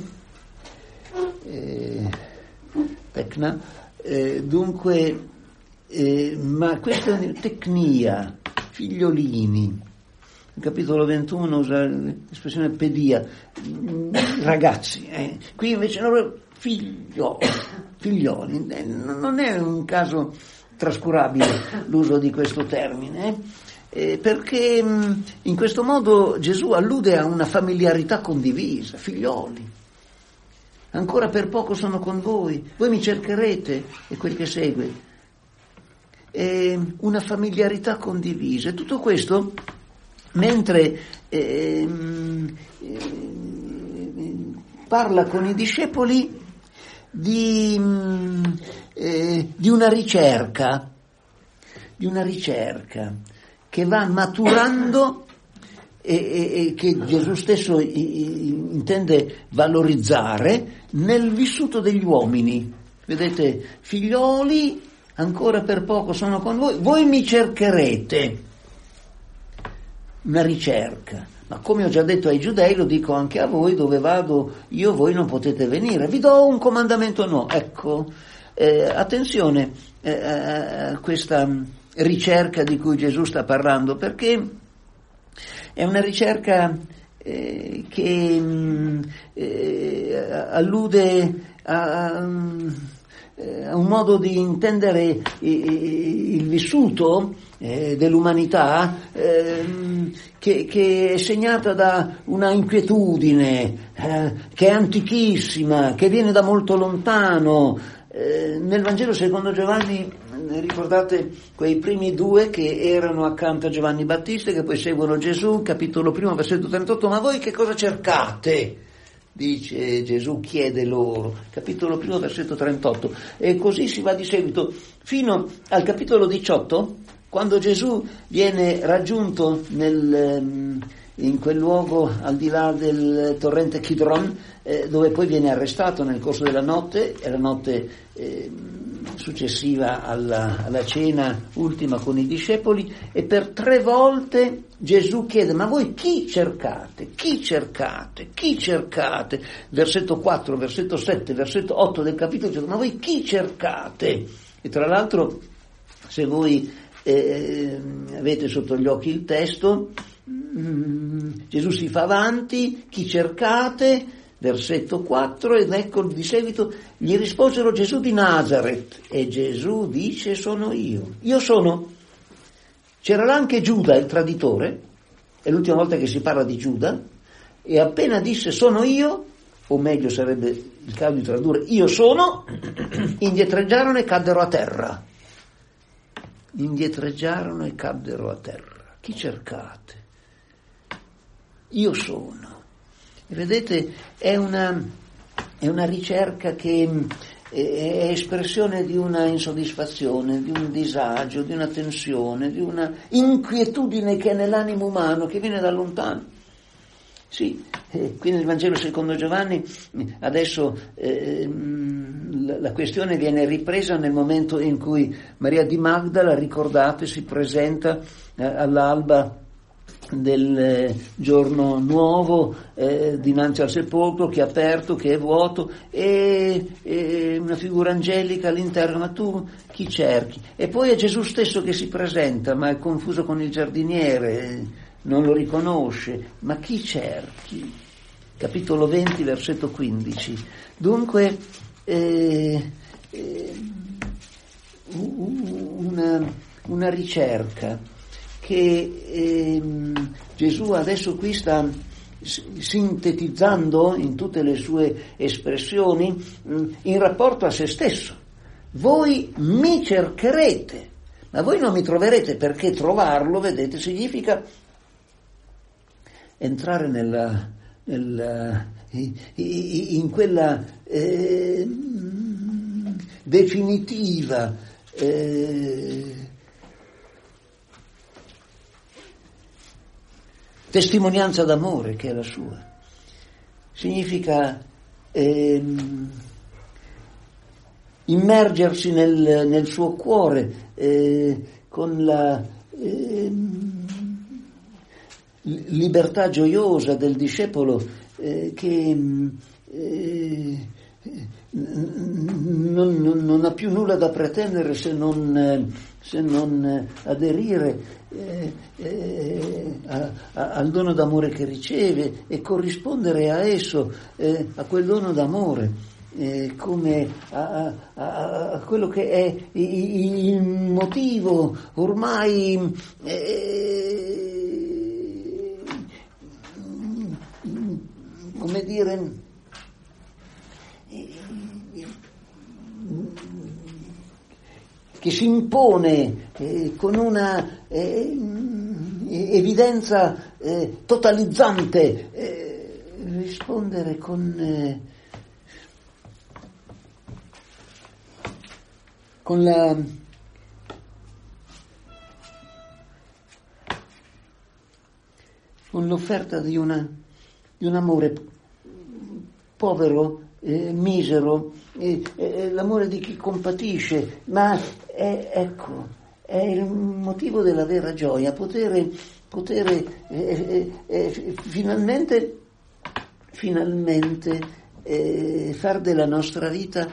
tecna, dunque, ma questa è tecnia, figliolini. Il capitolo 21 usa l'espressione pedia, ragazzi, qui invece no, figlioli, non è un caso trascurabile l'uso di questo termine, perché in questo modo Gesù allude a una familiarità condivisa, figlioli. Ancora per poco sono con voi mi cercherete, e quel che segue. Una familiarità condivisa. E tutto questo mentre parla con i discepoli di una ricerca che va maturando e che Gesù stesso intende valorizzare nel vissuto degli uomini. Vedete, figlioli, ancora per poco sono con voi mi cercherete. Una ricerca. Ma come ho già detto ai giudei, lo dico anche a voi, dove vado io voi non potete venire, vi do un comandamento nuovo. Ecco, attenzione a questa ricerca di cui Gesù sta parlando, perché è una ricerca che allude a un modo di intendere il vissuto dell'umanità che è segnata da una inquietudine che è antichissima, che viene da molto lontano. Nel Vangelo secondo Giovanni, ricordate quei primi due che erano accanto a Giovanni Battista, che poi seguono Gesù, capitolo 1, versetto 38, ma voi che cosa cercate? Dice Gesù, chiede loro, capitolo 1, versetto 38, e così si va di seguito fino al capitolo 18, quando Gesù viene raggiunto in quel luogo al di là del torrente Kidron, dove poi viene arrestato nel corso della notte, è la notte successiva alla cena ultima con i discepoli, e per 3 volte Gesù chiede, ma voi chi cercate? Chi cercate? Chi cercate? Versetto 4, versetto 7, versetto 8 del capitolo, ma voi chi cercate? E tra l'altro, se voi avete sotto gli occhi il testo, Gesù si fa avanti, chi cercate? Versetto 4, ed ecco di seguito, gli risposero Gesù di Nazaret, e Gesù dice, sono io sono. C'era là anche Giuda, il traditore, è l'ultima volta che si parla di Giuda, e appena disse sono io, o meglio sarebbe il caso di tradurre io sono, indietreggiarono e caddero a terra. Indietreggiarono e caddero a terra. Chi cercate? Io sono. E vedete, è una ricerca che è espressione di una insoddisfazione, di un disagio, di una tensione, di una inquietudine che è nell'animo umano, che viene da lontano. Sì, qui nel Vangelo secondo Giovanni adesso la questione viene ripresa nel momento in cui Maria di Magdala, ricordate, si presenta all'alba del giorno nuovo dinanzi al sepolcro che è aperto, che è vuoto, e una figura angelica all'interno, ma tu chi cerchi? E poi è Gesù stesso che si presenta, ma è confuso con il giardiniere, non lo riconosce, ma chi cerchi? Capitolo 20, versetto 15. Dunque una ricerca che Gesù adesso qui sta sintetizzando in tutte le sue espressioni in rapporto a se stesso. Voi mi cercherete, ma voi non mi troverete, perché trovarlo, vedete, significa entrare in quella definitiva testimonianza d'amore che è la sua. Significa immergersi nel suo cuore con la libertà gioiosa del discepolo che non ha più nulla da pretendere se non aderire al dono d'amore che riceve e corrispondere a esso, a quel dono d'amore, come a quello che è il motivo ormai come dire, che si impone con una evidenza totalizzante, rispondere con l'offerta di un amore povero, misero, l'amore di chi compatisce, ma è il motivo della vera gioia, poter finalmente far della nostra vita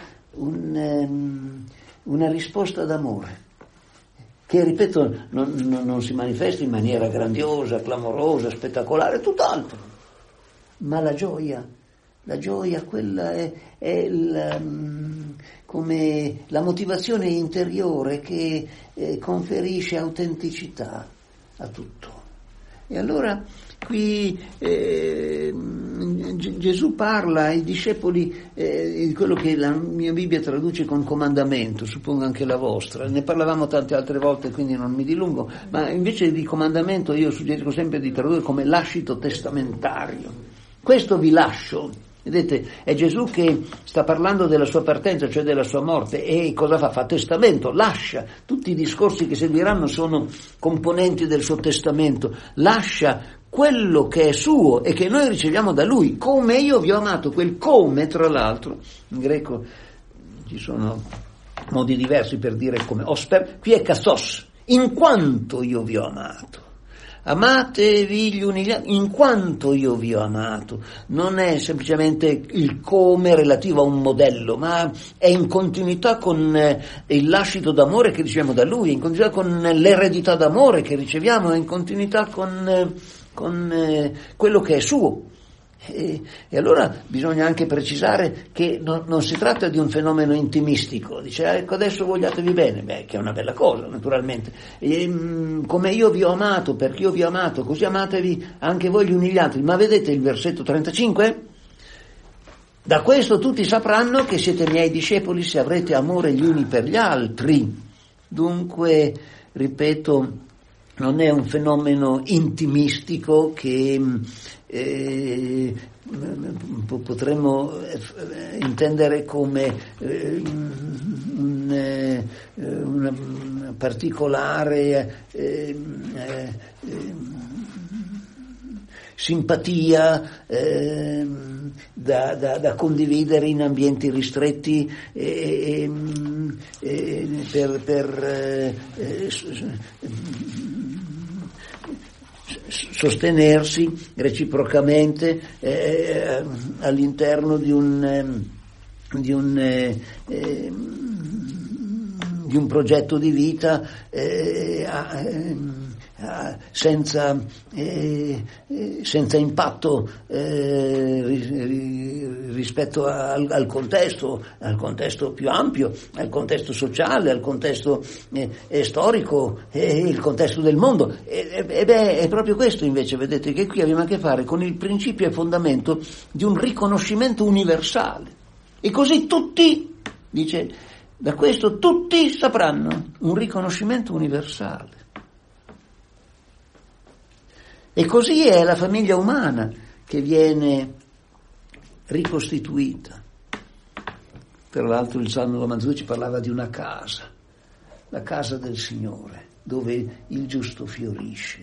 una risposta d'amore, che, ripeto, non si manifesta in maniera grandiosa, clamorosa, spettacolare, tutt'altro, ma la gioia, quella è come la motivazione interiore che conferisce autenticità a tutto. E allora qui Gesù parla ai discepoli di quello che la mia Bibbia traduce con comandamento, suppongo anche la vostra, ne parlavamo tante altre volte quindi non mi dilungo, ma invece di comandamento io suggerisco sempre di tradurre come lascito testamentario. Questo vi lascio. Vedete, è Gesù che sta parlando della sua partenza, cioè della sua morte, e cosa fa? Fa testamento, lascia. Tutti i discorsi che seguiranno sono componenti del suo testamento. Lascia quello che è suo e che noi riceviamo da lui, come io vi ho amato. Quel come, tra l'altro, in greco ci sono modi diversi per dire come, osper, qui è kassos, in quanto io vi ho amato. Amatevi gli uni gli altri in quanto io vi ho amato. Non è semplicemente il come relativo a un modello, ma è in continuità con il lascito d'amore che riceviamo da lui, in continuità con l'eredità d'amore che riceviamo, in continuità con quello che è suo. E allora bisogna anche precisare che non si tratta di un fenomeno intimistico, dice ecco adesso vogliatevi bene, che è una bella cosa naturalmente, come io vi ho amato, perché io vi ho amato, così amatevi anche voi gli uni gli altri. Ma vedete il versetto 35? Da questo tutti sapranno che siete miei discepoli se avrete amore gli uni per gli altri. Dunque, ripeto, non è un fenomeno intimistico che potremmo intendere come una particolare simpatia da condividere in ambienti ristretti per sostenersi reciprocamente all'interno di un progetto di vita senza impatto rispetto al contesto più ampio, al contesto sociale, al contesto storico, il contesto del mondo. È proprio questo invece, vedete, che qui abbiamo a che fare con il principio e fondamento di un riconoscimento universale. E così tutti, dice, da questo tutti sapranno, un riconoscimento universale. E così è la famiglia umana che viene ricostituita. Tra l'altro il Salmo 92 ci parlava di una casa, la casa del Signore, dove il giusto fiorisce.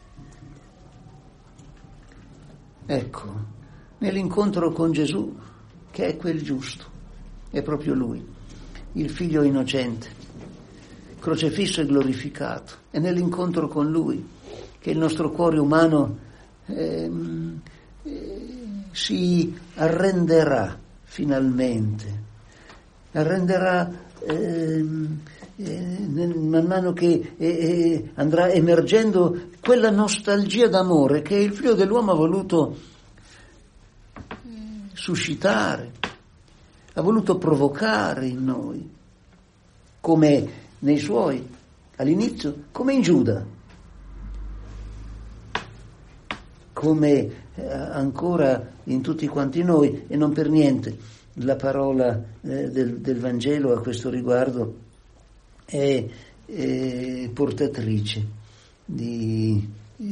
Ecco, nell'incontro con Gesù, che è quel giusto, è proprio Lui, il Figlio innocente, crocefisso e glorificato, è nell'incontro con Lui che il nostro cuore umano si arrenderà finalmente, man mano che andrà emergendo quella nostalgia d'amore che il Figlio dell'uomo ha voluto suscitare, ha voluto provocare in noi, come nei suoi, all'inizio, come in Giuda, come ancora in tutti quanti noi, e non per niente la parola del Vangelo a questo riguardo è portatrice di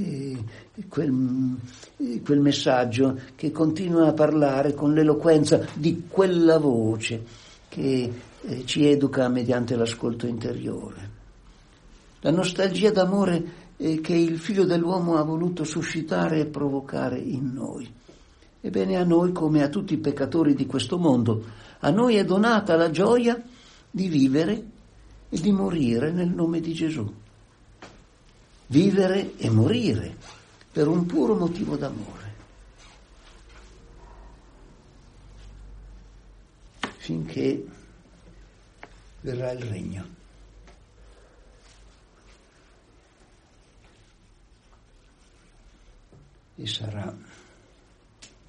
quel messaggio che continua a parlare con l'eloquenza di quella voce che ci educa mediante l'ascolto interiore. La nostalgia d'amore che il Figlio dell'uomo ha voluto suscitare e provocare in noi. Ebbene, a noi, come a tutti i peccatori di questo mondo, a noi è donata la gioia di vivere e di morire nel nome di Gesù. Vivere e morire per un puro motivo d'amore. Finché verrà il regno. E sarà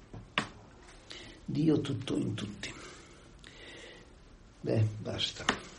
Dio tutto in tutti. Basta.